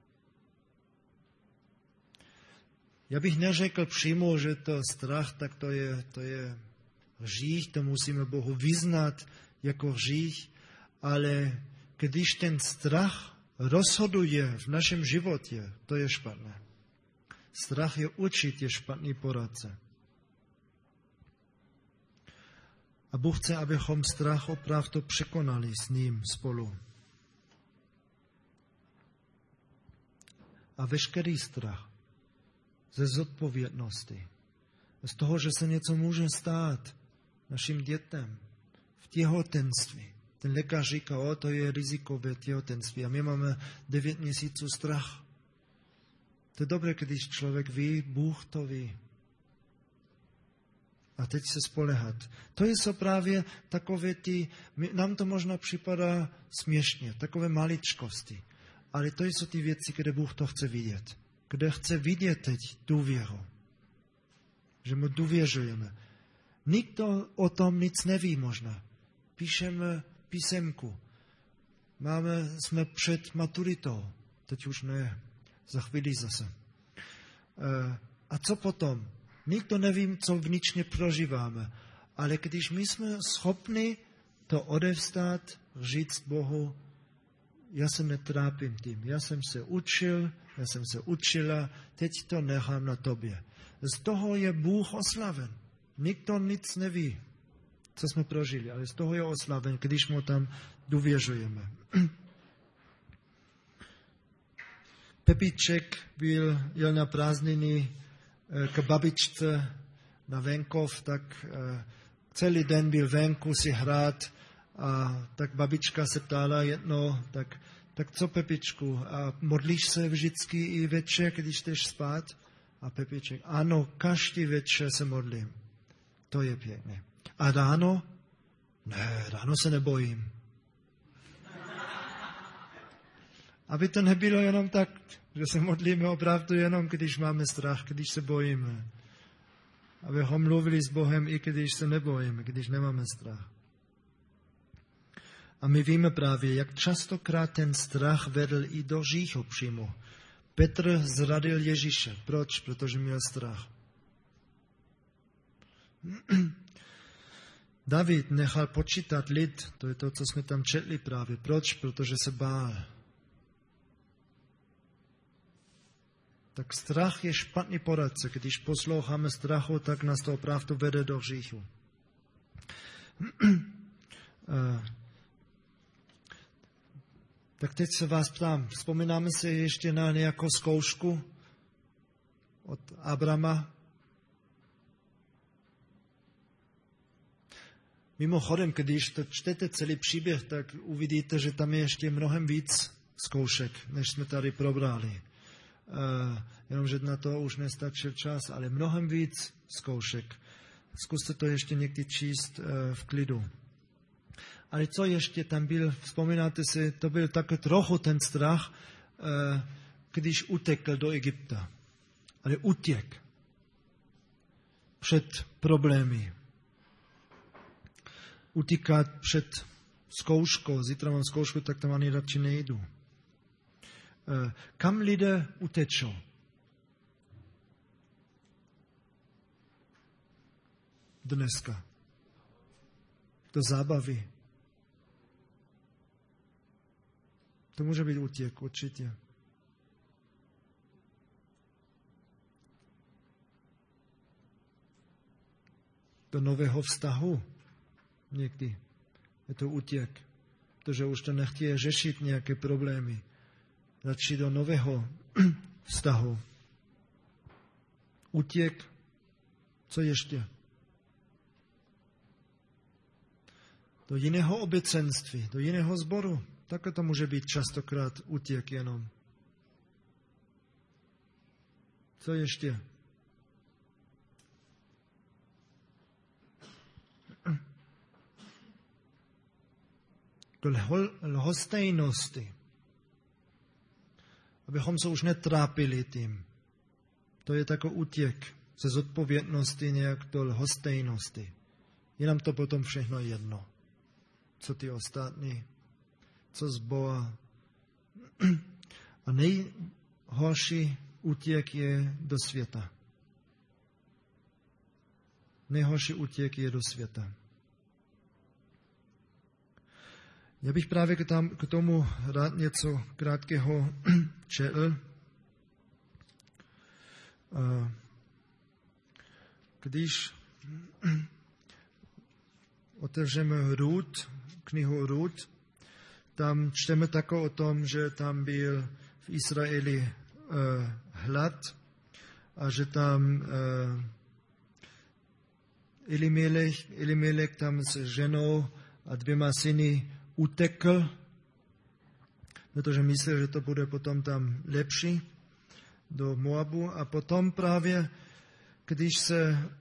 Já bych neřekl přímo, že to strach, tak to je hřích, to musíme Bohu vyznat jako hřích, ale když ten strach rozhoduje v našem životě, to je špatné. Strach je určitě špatný poradce. A Bůh chce, abychom strach opravdu překonali s ním spolu. A veškerý strach ze zodpovědnosti, z toho, že se něco může stát našim dětem v těhotenství. Ten lékař říká, to je rizikové těhotenství a my máme 9 měsíců strach. To je dobré, když člověk ví, Bůh to ví. A teď se spolehat. To jsou právě takové nám to možná připadá směšně, takové maličkosti. Ale to jsou ty věci, kde Bůh to chce vidět. Kde chce vidět teď důvěru. Že mu důvěřujeme. Nikdo o tom nic neví možná. Píšeme písemku. Jsme před maturitou. Teď už ne. Za chvíli zase. A co potom? Nikdo neví, co vnitřně prožíváme. Ale když my jsme schopni to odevzdat, říct Bohu, já se netrápím tím. Já jsem se učil, já jsem se učila, teď to nechám na tobě. Z toho je Bůh oslaven. Nikdo nic neví, co jsme prožili, ale z toho je oslaven, když mu tam důvěřujeme. Pepíček jel na prázdniny k babičce na venkov, tak celý den byl venku si hrát a tak babička se ptala jednou, tak co Pepičku, a modlíš se vždycky i večer, když jdeš spát? A Pepiček, ano, každý večer se modlím. To je pěkné. A ráno? Ne, ráno se nebojím. Aby to nebylo jenom tak, že se modlíme opravdu jenom, když máme strach, když se bojíme. Abychom mluvili s Bohem, i když se nebojíme, když nemáme strach. A my víme právě, jak častokrát ten strach vedl i do hříchu přímo. Petr zradil Ježíše. Proč? Protože měl strach. David nechal počítat lid. To je to, co jsme tam četli právě. Proč? Protože se bál. Tak strach je špatný poradce. Když posloucháme strachu, tak nás to opravdu vede do hříchu. Tak teď se vás ptám, vzpomínáme si ještě na nějakou zkoušku od Abrama? Mimochodem, když to čtete celý příběh, tak uvidíte, že tam je ještě mnohem víc zkoušek, než jsme tady probrali. Jenomže na to už nestačil čas, ale mnohem víc zkoušek. Zkuste to ještě někdy číst v klidu. Ale co ještě tam byl, vzpomínáte si, to byl taky trochu ten strach, když utekl do Egypta. Ale utěk před problémy. Utíkat před zkouškou. Zítra mám zkoušku, tak tam ani radši nejdu. Kam lidé utečou? dneska. Do zábavy. To může být útěk, určitě. Do nového vztahu někdy je to útěk. Protože už to nechtějí řešit nějaké problémy. Začít do nového vztahu. Útěk. Co ještě? Do jiného obecenství, do jiného sboru. Také to může být častokrát útěk jenom. Co ještě? Do lhostejnosti. Abychom se už netrápili tím. To je takový útěk ze zodpovědnosti nějak do lhostejnosti. Je nám to potom všechno jedno. Co ty ostatní, co zboha. A nejhorší útěk je do světa. Nejhorší útěk je do světa. Já bych právě k tomu rád něco krátkého četl. Když otevřeme Rut, knihu Rut, tam čteme také o tom, že tam byl v Izraeli hlad a že tam Elimelech tam s ženou a 2 syny utekl, protože myslel, že to bude potom tam lepší do Moabu. A potom právě, když se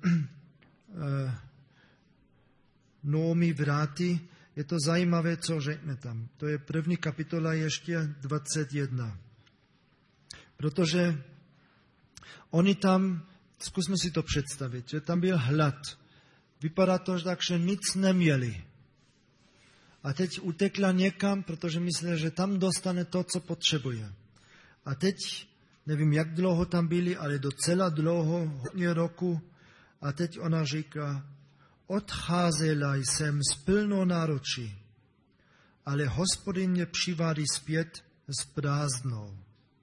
Noomi vrátí, je to zajímavé, co řekne tam. To je 1. kapitola ještě 21. Protože oni tam, zkusme si to představit, že tam byl hlad. Vypadá to tak, že nic neměli. A teď utekla někam, protože mysleli, že tam dostane to, co potřebuje. A teď, nevím, jak dlouho tam byli, ale docela dlouho, hodně roku. A teď ona říká, odcházela jsem s plnou náručí, ale Hospodin mě přivádí zpět s prázdnou.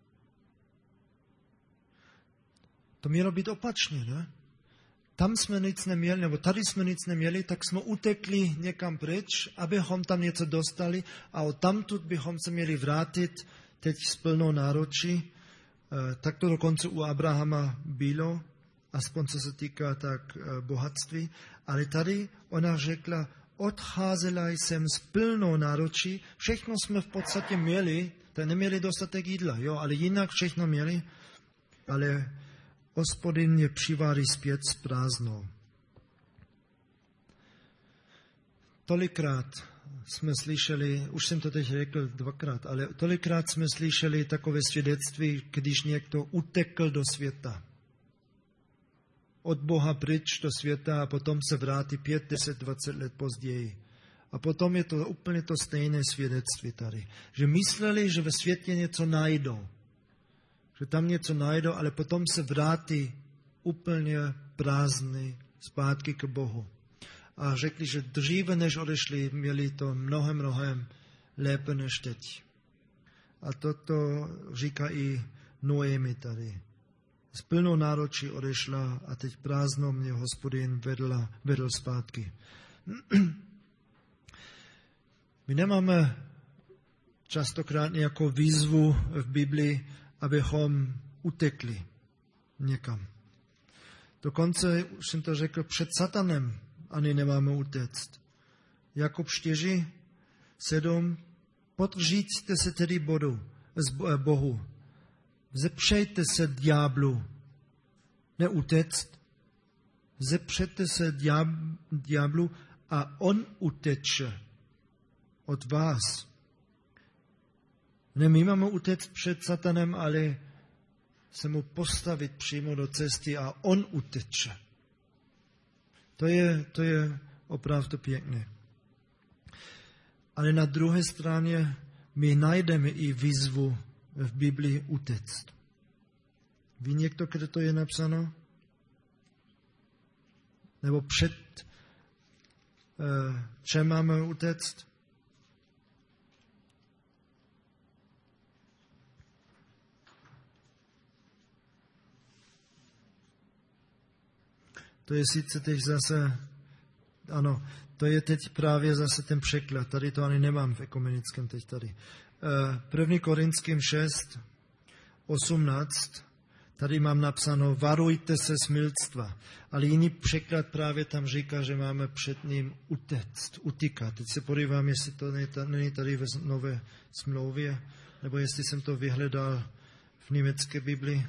To mělo být opačně, ne? Tam jsme nic neměli, nebo tady jsme nic neměli, tak jsme utekli někam pryč, abychom tam něco dostali a odtamtud bychom se měli vrátit teď s plnou náručí. Tak to dokonce u Abrahama bylo, aspoň co se týká tak bohatství. Ale tady ona řekla, odcházela jsem s plnou náručí, všechno jsme v podstatě měli, to neměli dostatek jídla, jo, ale jinak všechno měli, ale Hospodin mě přivádí zpět s prázdnou. Tolikrát jsme slyšeli, už jsem to teď řekl 2krát, ale tolikrát jsme slyšeli takové svědectví, když někdo utekl do světa. Od Boha pryč do světa a potom se vrátí 5, 10, 20 let později. A potom je to úplně to stejné svědectví tady. Že mysleli, že ve světě něco najdou. Že tam něco najdou, ale potom se vrátí úplně prázdný zpátky k Bohu. A řekli, že dříve než odešli, měli to mnohem lépe než teď. A toto říká i Noemi tady. S plnou náručí odešla a teď prázdnou mě Hospodin vedl zpátky. My nemáme častokrát nějakou výzvu v Biblii, abychom utekli někam. Dokonce, už jsem to řekl, před Satanem ani nemáme utéct. Jakub 4:7, podříďte se tedy Bohu, zepřejte se ďáblu, neutéct, zepřejte se ďáblu a on uteče od vás. Ne, my máme utéct před Satanem, ale se mu postavit přímo do cesty a on uteče. To je opravdu pěkné. Ale na druhé straně my najdeme i výzvu v Biblii utéct. Ví někdo, kde to je napsáno? Nebo před čem máme utéct? To je sice teď zase, ano, to je teď právě zase ten překlad. Tady to ani nemám v ekumenickém teď tady. 1. Korinským 6, 18, tady mám napsáno, varujte se smilstva. Ale jiný překlad právě tam říká, že máme před ním utéct, utíkat. Teď se podívám, jestli to není tady ve Nové smlouvě, nebo jestli jsem to vyhledal v německé Biblii.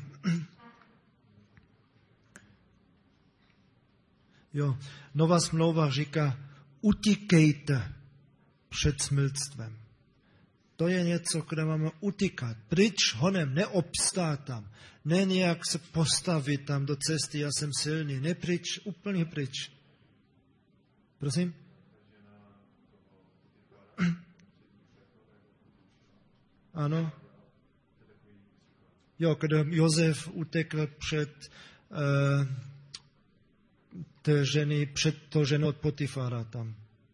Jo, Nová smlouva říká, utíkejte před smilstvem. To je něco, kde máme utíkat. Pryč honem, neobstát tam. Ne nějak se postavit tam do cesty, já jsem silný. Ne pryč, úplně pryč. Prosím? Ano. Jo, když Josef utekl před před to ženou od Potifara tam.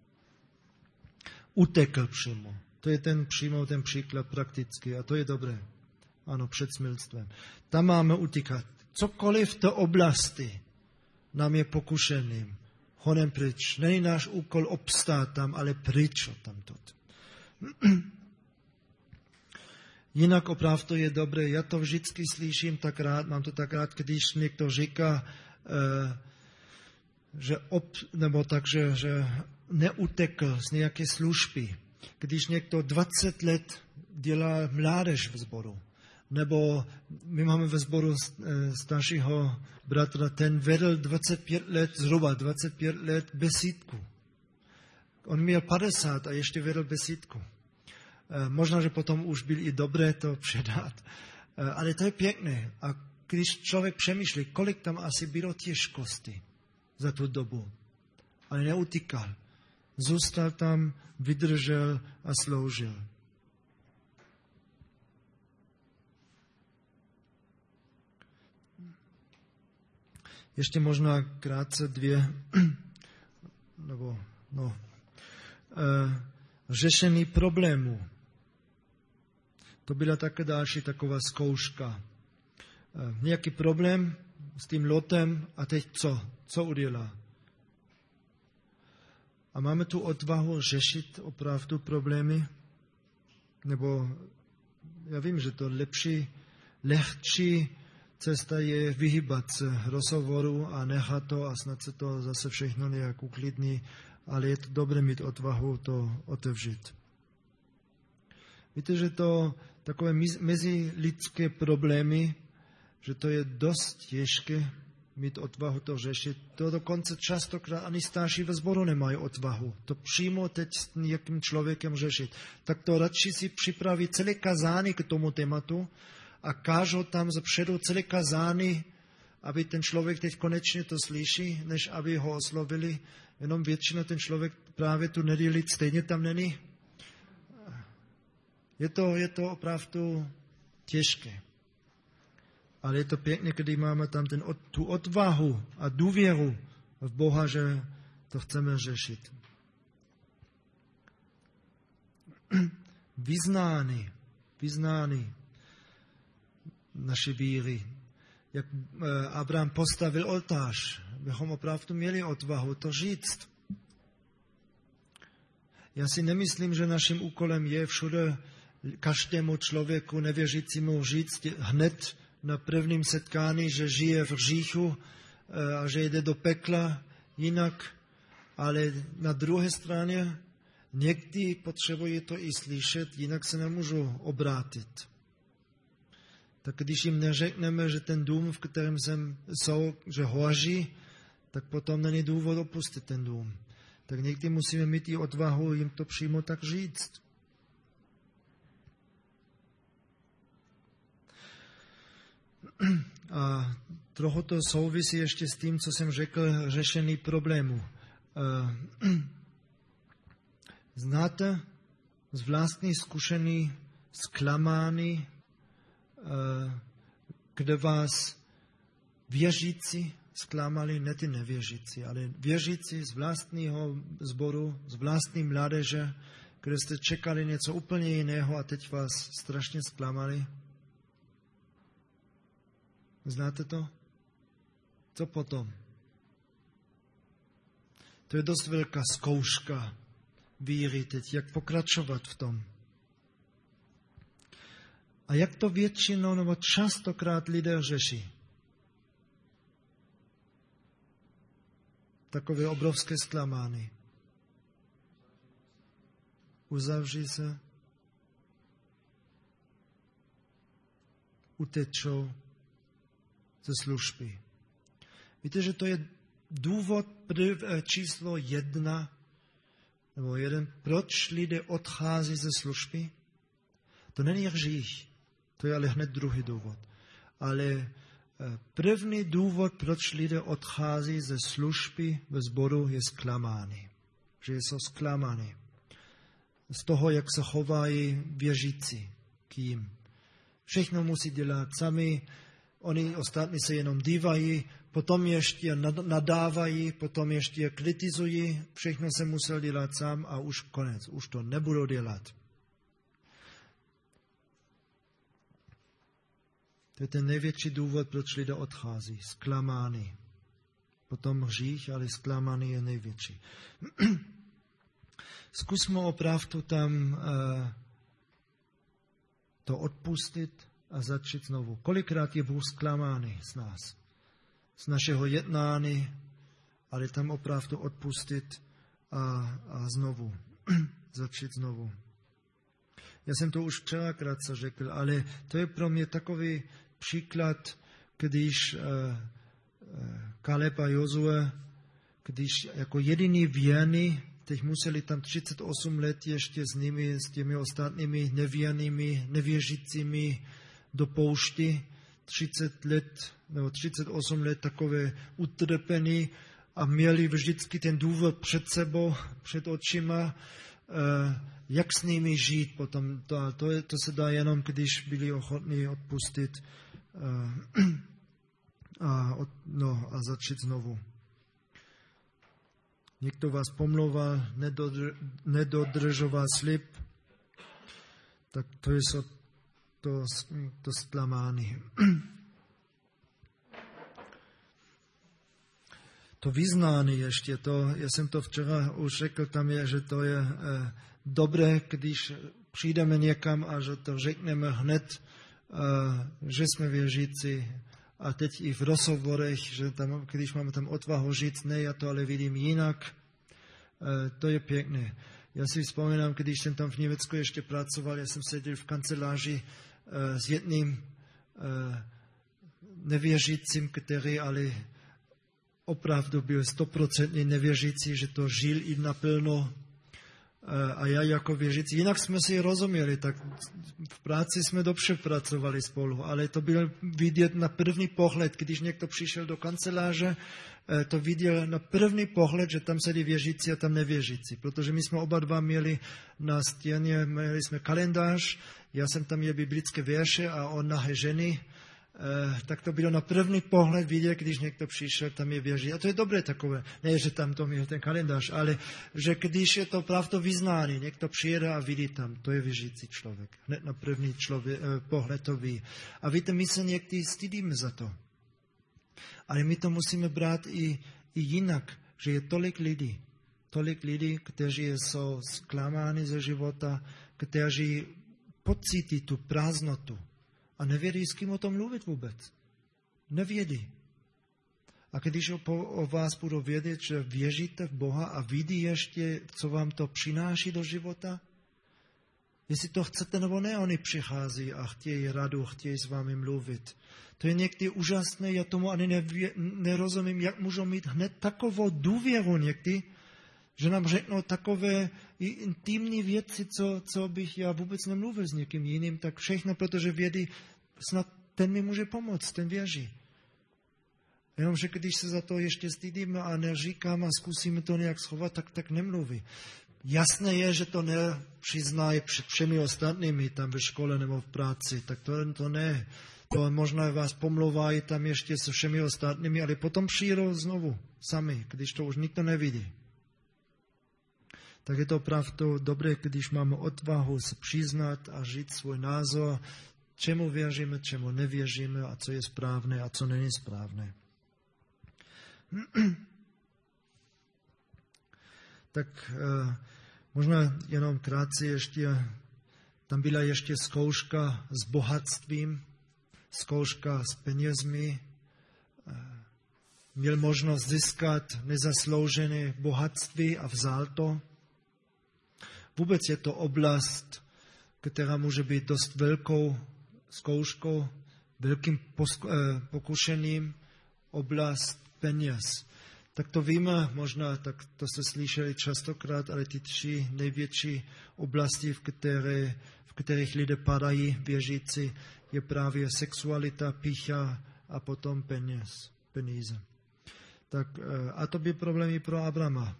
Utekl přímo. To je přímo ten příklad prakticky a to je dobré. Ano, před smilstvem. Tam máme utíkat. Cokoliv v té oblasti nám je pokušeným. Honem pryč. Není náš úkol obstát tam, ale pryč od tamtud. Jinak opravdu je dobré. Já to vždycky slyším tak rád, mám to tak rád, když někdo říká, že neutekl z nějaké služby. Když někdo 20 let dělá mládež v sboru, nebo my máme ve sboru staršího bratra, ten vedl 25 let besídku. On měl 50 a ještě vedl besídku. Možná, že potom už byl i dobré to předat. Ale to je pěkné. A když člověk přemýšlí, kolik tam asi bylo těžkosti za tu dobu, ale neutíkal. Zůstal tam, vydržel a sloužil. Ještě možná krátce řešení problémů. To byla také další taková zkouška. Nějaký problém s tím Lotem a teď co? Co udělá? A máme tu odvahu řešit opravdu problémy? Nebo já vím, že to lehčí cesta je vyhýbat se rozhovoru a nechat to a snad se to zase všechno nějak uklidní, ale je to dobré mít odvahu to otevřít. Víte, že to takové mezilidské problémy, že to je dost těžké mít odvahu to řešit. To dokonce častokrát ani starší ve sboru nemají odvahu. To přímo teď s nějakým člověkem řešit. Tak to radši si připraví celé kazání k tomu tématu a kážou tam zepředu celé kazání, aby ten člověk teď konečně to slyší, než aby ho oslovili. Jenom většina ten člověk právě tu nedělí, stejně tam není. Je to opravdu těžké. Ale je to pěkné, když máme tam tu odvahu a důvěru v Boha, že to chceme řešit. Vyznání naší víry. Jak Abraham postavil oltář, bychom opravdu měli odvahu to říct. Já si nemyslím, že naším úkolem je všude každému člověku nevěřícímu říct hned na prvním setkání, že žije v hříchu a že jde do pekla jinak, ale na druhé straně někdy potřebují to i slyšet, jinak se nemůžu obrátit. Tak když jim neřekneme, že ten dům, v kterém jsou, že hoří, tak potom není důvod opustit ten dům. Tak někdy musíme mít i odvahu jim to přímo tak říct. A trochu to souvisí ještě s tím, co jsem řekl, řešení problému. Znáte z vlastní zkušení zklamání, kde vás věřící zklamali ne ty nevěřící, ale věřící z vlastního sboru, z vlastní mládeže, kde jste čekali něco úplně jiného a teď vás strašně zklamali? Znáte to? Co potom? To je dost velká zkouška víry teď, jak pokračovat v tom. A jak to většinou nebo častokrát lidé řeší? Takové obrovské zklamání. Uzavří se, utečou ze služby. Víte, že to je důvod číslo 1, proč lidé odchází ze služby? To není hřích, to je ale hned druhý důvod. Ale první důvod, proč lidé odchází ze služby ve sboru, je zklamání. Že jsou zklamaní z toho, jak se chovají věřící k jim. Všechno musí dělat sami, oni ostatní se jenom dívají, potom ještě nadávají, potom ještě kritizují, všechno se musel dělat sám a už konec, už to nebudou dělat. To je ten největší důvod, proč lidé odchází. Zklamání. Potom hřích, ale zklamání je největší. Zkusme opravdu tam to odpustit a začít znovu. Kolikrát je Bůh zklamaný z nás, z našeho jednání, ale tam opravdu odpustit a znovu, začít znovu. Já jsem to už včerakrát řekl, ale to je pro mě takový příklad, když Kaleb a Jozue, když jako jediný věrný, teď museli tam 38 let ještě s těmi ostatními nevěrnými, nevěřícími do poušti, 30 let nebo 38 let takové utrpení a měli vždycky ten důvod před sebou, před očima, jak s nimi žít potom. To se dá jenom, když byli ochotní odpustit a začít znovu. Někdo vás pomlouval, nedodržoval slib, tak to je to zklamání. To vyznání ještě, já jsem to včera už řekl, tam je, že to je dobré, když přijdeme někam a že to řekneme hned, že jsme věřící. A teď i v rozhovorech, že tam, když máme tam odvahu říct, ne, já to ale vidím jinak, to je pěkné. Já si vzpomínám, když jsem tam v Německu ještě pracoval, já jsem seděl v kanceláři s jedním nevěřícím, který ale opravdu byl 100% nevěřící, že to žil i naplno. A já jako věřící. Jinak jsme si rozuměli, tak v práci jsme dobře pracovali spolu, ale to bylo vidět na první pohled, když někdo přišel do kanceláře, to viděl na první pohled, že tam sedí věřící a tam nevěřící, protože my jsme oba dva měli na stěně, měli jsme kalendář, já jsem tam měl biblické verše a on nahé ženy, tak to bylo na první pohled vidět, když někdo přišel, tam je věří. A to je dobré takové. Ne, že tam to měl ten kalendář, ale že když je to pravdo vyznání, někdo přijede a vidí tam, to je věřící člověk. Hned na první pohled to ví. A víte, my se někdy stydíme za to. Ale my to musíme brát i jinak, že je tolik lidí, kteří jsou zklamáni ze života, kteří pocítí tu prázdnotu. A nevědí, s kým o tom mluvit vůbec. Nevědí. A když o vás budou vědět, že věříte v Boha a vidí ještě, co vám to přináší do života, jestli to chcete nebo ne, oni přichází a chtějí radu, chtějí s vámi mluvit. To je někdy úžasné, já tomu ani nerozumím, jak můžou mít hned takovou důvěru někdy, že nám řeknou takové intimní věci, co bych já vůbec nemluvil s někým jiným, tak všechno, protože vědí, snad ten mi může pomoct, ten věří. Jenomže když se za to ještě stydíme a neříkáme a zkusíme to nějak schovat, tak nemluví. Jasné je, že to nepřiznají před všemi ostatními tam ve škole nebo v práci, tak to ne. Možná vás pomlouvají tam ještě se všemi ostatními, ale potom přijdou znovu sami, když to už nikdo nevidí. Tak je to opravdu dobré, když máme odvahu se přiznat a říct svůj názor, čemu věříme, čemu nevěříme a co je správné a co není správné. Tak možná jenom krátce ještě, tam byla ještě zkouška s bohatstvím, zkouška s penězmi. Měl možnost získat nezasloužené bohatství a vzal to. Vůbec je to oblast, která může být dost velkou zkouškou, velkým pokušením, oblast peněz. Tak to víme, možná, tak to se slyšeli častokrát, ale ty 3 největší oblasti, v kterých lidé padají věřící, je právě sexualita, pýcha a potom peníze. Tak, a to by problémy pro Abrama.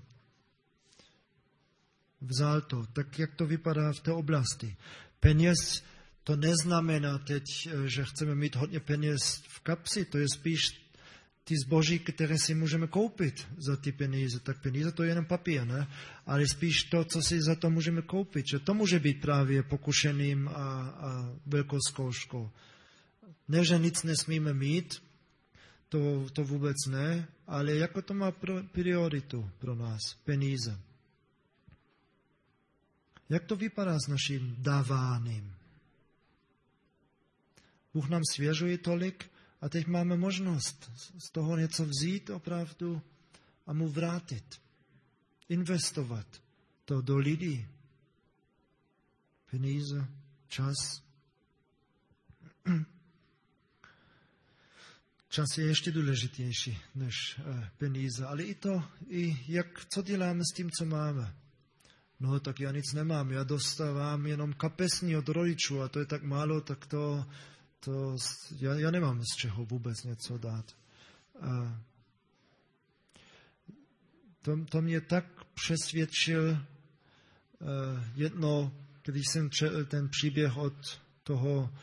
Vzal to. Tak jak to vypadá v té oblasti? Peněz to neznamená teď, že chceme mít hodně peněz v kapsi, to je spíš ty zboží, které si můžeme koupit za ty peníze. Tak peníze to je jenom papír, ne? Ale spíš to, co si za to můžeme koupit. Že to může být právě pokušeným a velkou zkouškou. Ne, že nic nesmíme mít, to vůbec ne, ale jako to má prioritu pro nás, peníze. Jak to vypadá s naším dáváním? Bůh nám svěřuje tolik a teď máme možnost z toho něco vzít opravdu a mu vrátit. Investovat to do lidí. Peníze, čas. Čas je ještě důležitější než peníze, ale co děláme s tím, co máme? No, tak já nic nemám, já dostávám jenom kapesní od rodičů a to je tak málo, tak já nemám z čeho vůbec něco dát. To mě tak přesvědčil jedno, když jsem četl ten příběh od toho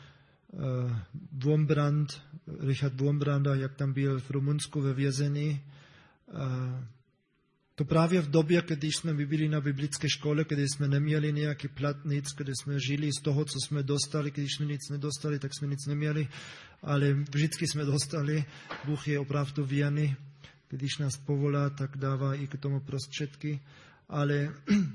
Richard Wurmbranda, jak tam byl v Rumunsku ve vězení. To právě v době, když jsme byli na biblické škole, když jsme neměli nějaký plat, nic, když jsme žili z toho, co jsme dostali, když jsme nic nedostali, tak jsme nic neměli, ale vždycky jsme dostali. Bůh je opravdu věrný, když nás povolá, tak dává i k tomu prostředky, ale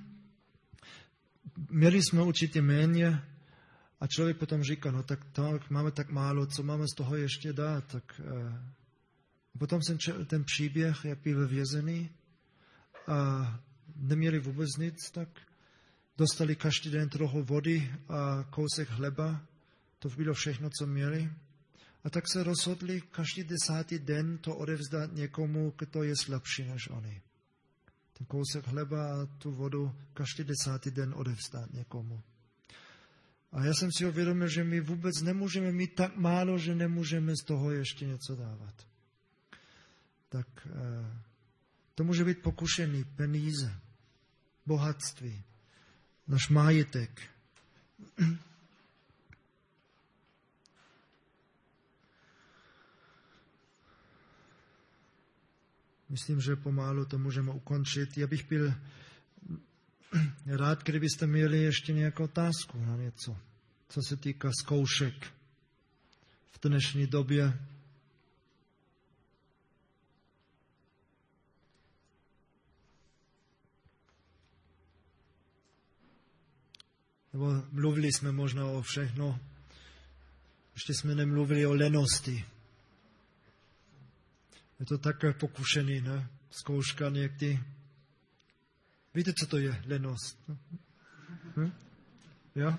měli jsme určitě méně a člověk potom říká, no tak máme tak málo, co máme z toho ještě dát. Tak, potom jsem četl ten příběh, jak byl ve vězení, a neměli vůbec nic, tak dostali každý den trochu vody a kousek chleba. To bylo všechno, co měli. A tak se rozhodli každý 10. den to odevzdat někomu, kdo je slabší než oni. Ten kousek chleba a tu vodu každý 10. den odevzdat někomu. A já jsem si uvědomil, že my vůbec nemůžeme mít tak málo, že nemůžeme z toho ještě něco dávat. Tak to může být pokušený, peníze, bohatství, náš majetek. Myslím, že pomalu to můžeme ukončit. Já bych byl rád, kdybyste měli ještě nějakou otázku na něco, co se týká zkoušek v dnešní době. Nebo mluvili jsme možná o všechno. Ještě jsme nemluvili o lenosti. Je to také pokušený, ne? Zkouška někdy. Víte, co to je lenost? Jo?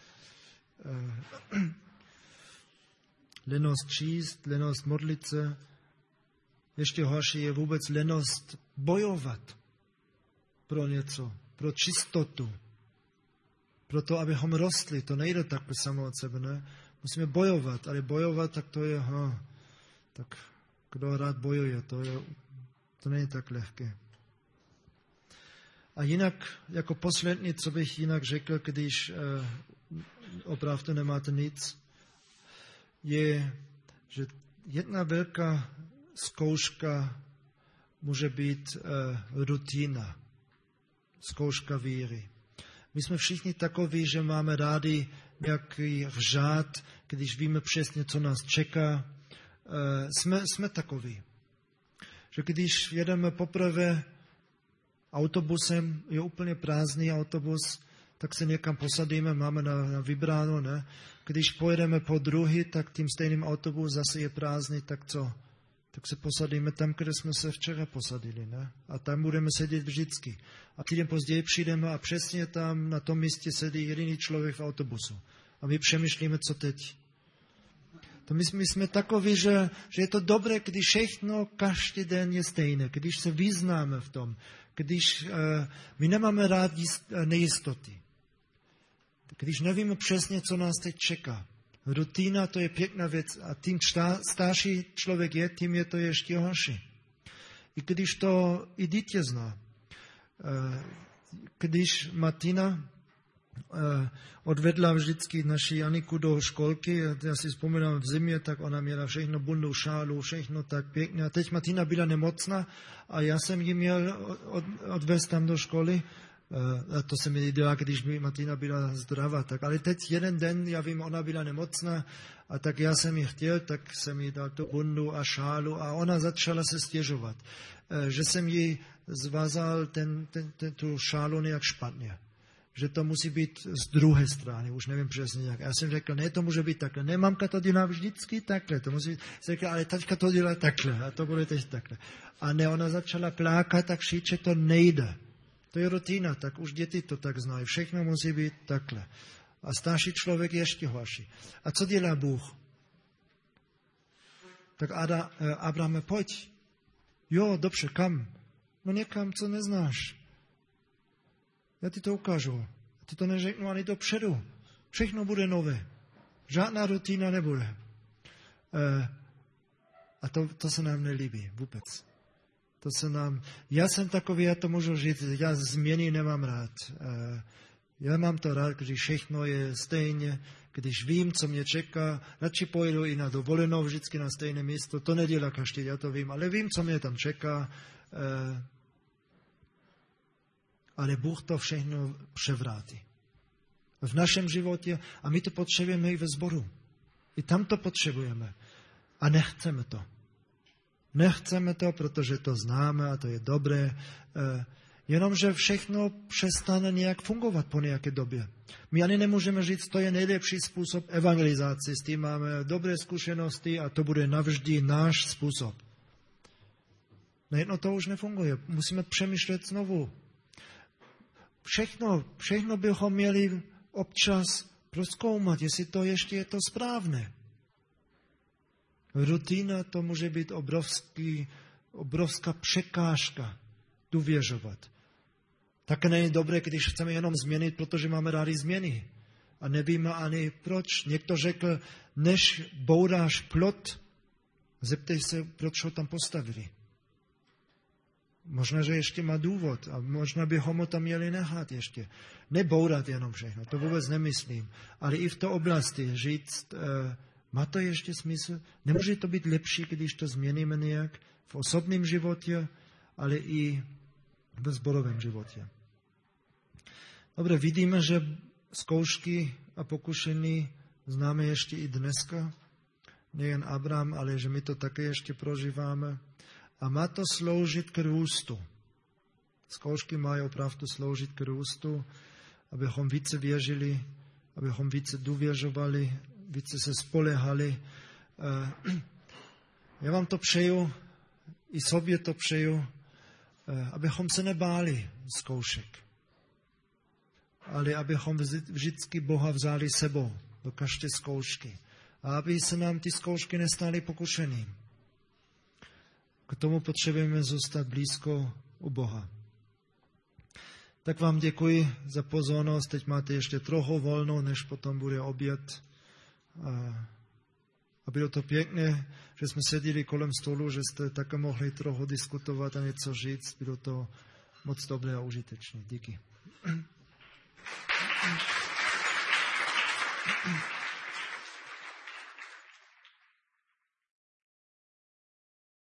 Lenost číst, lenost modlit se. Ještě horší je vůbec lenost bojovat pro něco, pro čistotu. Pro to, abychom rostli, to nejde tak samo od sebe, ne? Musíme bojovat, ale bojovat, tak to je, tak kdo rád bojuje, to není tak lehké. A jinak, jako poslední, co bych jinak řekl, když opravdu nemáte nic, je, že jedna velká zkouška může být rutina, zkouška víry. My jsme všichni takoví, že máme rádi nějaký řád, když víme přesně, co nás čeká. Jsme takoví, že když jedeme poprvé autobusem, je úplně prázdný autobus, tak se někam posadíme, máme na vybráno, ne? Když pojedeme po druhý, tak tím stejným autobus zase je prázdný, tak co? Tak se posadíme tam, kde jsme se včera posadili, ne? A tam budeme sedět vždycky. A týden později přijdeme a přesně tam na tom místě sedí jediný člověk v autobusu. A my přemýšlíme, co teď. To my jsme takoví, že je to dobré, když všechno každý den je stejné, když se vyznáme v tom, když my nemáme rád nejistoty. Když nevíme přesně, co nás teď čeká. Rutina, to je pěkná věc a tím starší člověk je, tím je to ještě horší. I když to i dítě zná. Když Martina odvedla vždycky naši Janiku do školky, já si vzpomínám v zimě, tak ona měla všechno bundu, šálu, všechno tak pěkně. A teď Martina byla nemocná a já jsem ji měl odvést tam do školy. A to se mi dělá, když mi Martina byla zdravá. Tak, ale teď jeden den, já vím, ona byla nemocná a tak já jsem ji chtěl, tak jsem jí dal tu bundu a šálu a ona začala se stěžovat, že jsem jí zvázal tu šálu nějak špatně. Že to musí být z druhé strany, už nevím přesně jak. Já jsem řekl, ne, to může být takhle. Ne, mamka to dělá vždycky takhle. To musí být, řekl, ale taťka to dělá takhle a to bude teď takhle. A ne, ona začala plákat a křičet, to nejde. To je rutina, tak už děti to tak znají. Všechno musí být takhle. A starší člověk je ještě horší. A co dělá Bůh? Tak Abrahame, pojď. Jo, dobře, kam? No někam, co neznáš. Já ti to ukážu. Ti to neřeknu ani dopředu. Všechno bude nové. Žádná rutina nebude. A to se nám nelíbí vůbec. Já jsem takový, já to můžu říct, já změny nemám rád. Já mám to rád, když všechno je stejně, když vím, co mě čeká, radši pojedu i na dovolenou, vždycky na stejné místo, to nedělá každý, já to vím, ale vím, co mě tam čeká. Ale Bůh to všechno převrátí. V našem životě, a my to potřebujeme i ve sboru. I tam to potřebujeme. A nechceme to. Nechceme to, protože to známe a to je dobré. Jenomže všechno přestane nějak fungovat po nějaké době. My ani nemůžeme říct, to je nejlepší způsob evangelizace. S tím máme dobré zkušenosti a to bude navždy náš způsob. Najednou to už nefunguje. Musíme přemýšlet znovu. Všechno bychom měli občas prozkoumat, jestli to ještě je to správné. Rutina to může být obrovská překážka důvěřovat. Také není dobré, když chceme jenom změnit, protože máme rádi změny. A nevíme ani proč. Někdo řekl, než bouráš plot, zeptej se, proč ho tam postavili. Možná, že ještě má důvod a možná bychom ho tam měli nechat ještě. Nebourat jenom všechno, to vůbec nemyslím. Ale i v té oblasti říct, má to ještě smysl? Nemůže to být lepší, když to změníme nějak v osobním životě, ale i v sborovém životě. Dobře, vidíme, že zkoušky a pokušení známe ještě i dneska. Nejen Abraham, ale že my to také ještě prožíváme. A má to sloužit k růstu. Zkoušky mají opravdu sloužit k růstu, abychom více věřili, abychom více důvěřovali, více se spolehali. Já vám to přeju, i sobě to přeju, abychom se nebáli zkoušek, ale abychom vždycky Boha vzali sebou do každé zkoušky. A aby se nám ty zkoušky nestaly pokušením. K tomu potřebujeme zůstat blízko u Boha. Tak vám děkuji za pozornost. Teď máte ještě trochu volno, než potom bude oběd. A bylo to pěkné, že jsme seděli kolem stolu, že jste také mohli trochu diskutovat a něco říct. Bylo to moc dobré a užitečné. Díky.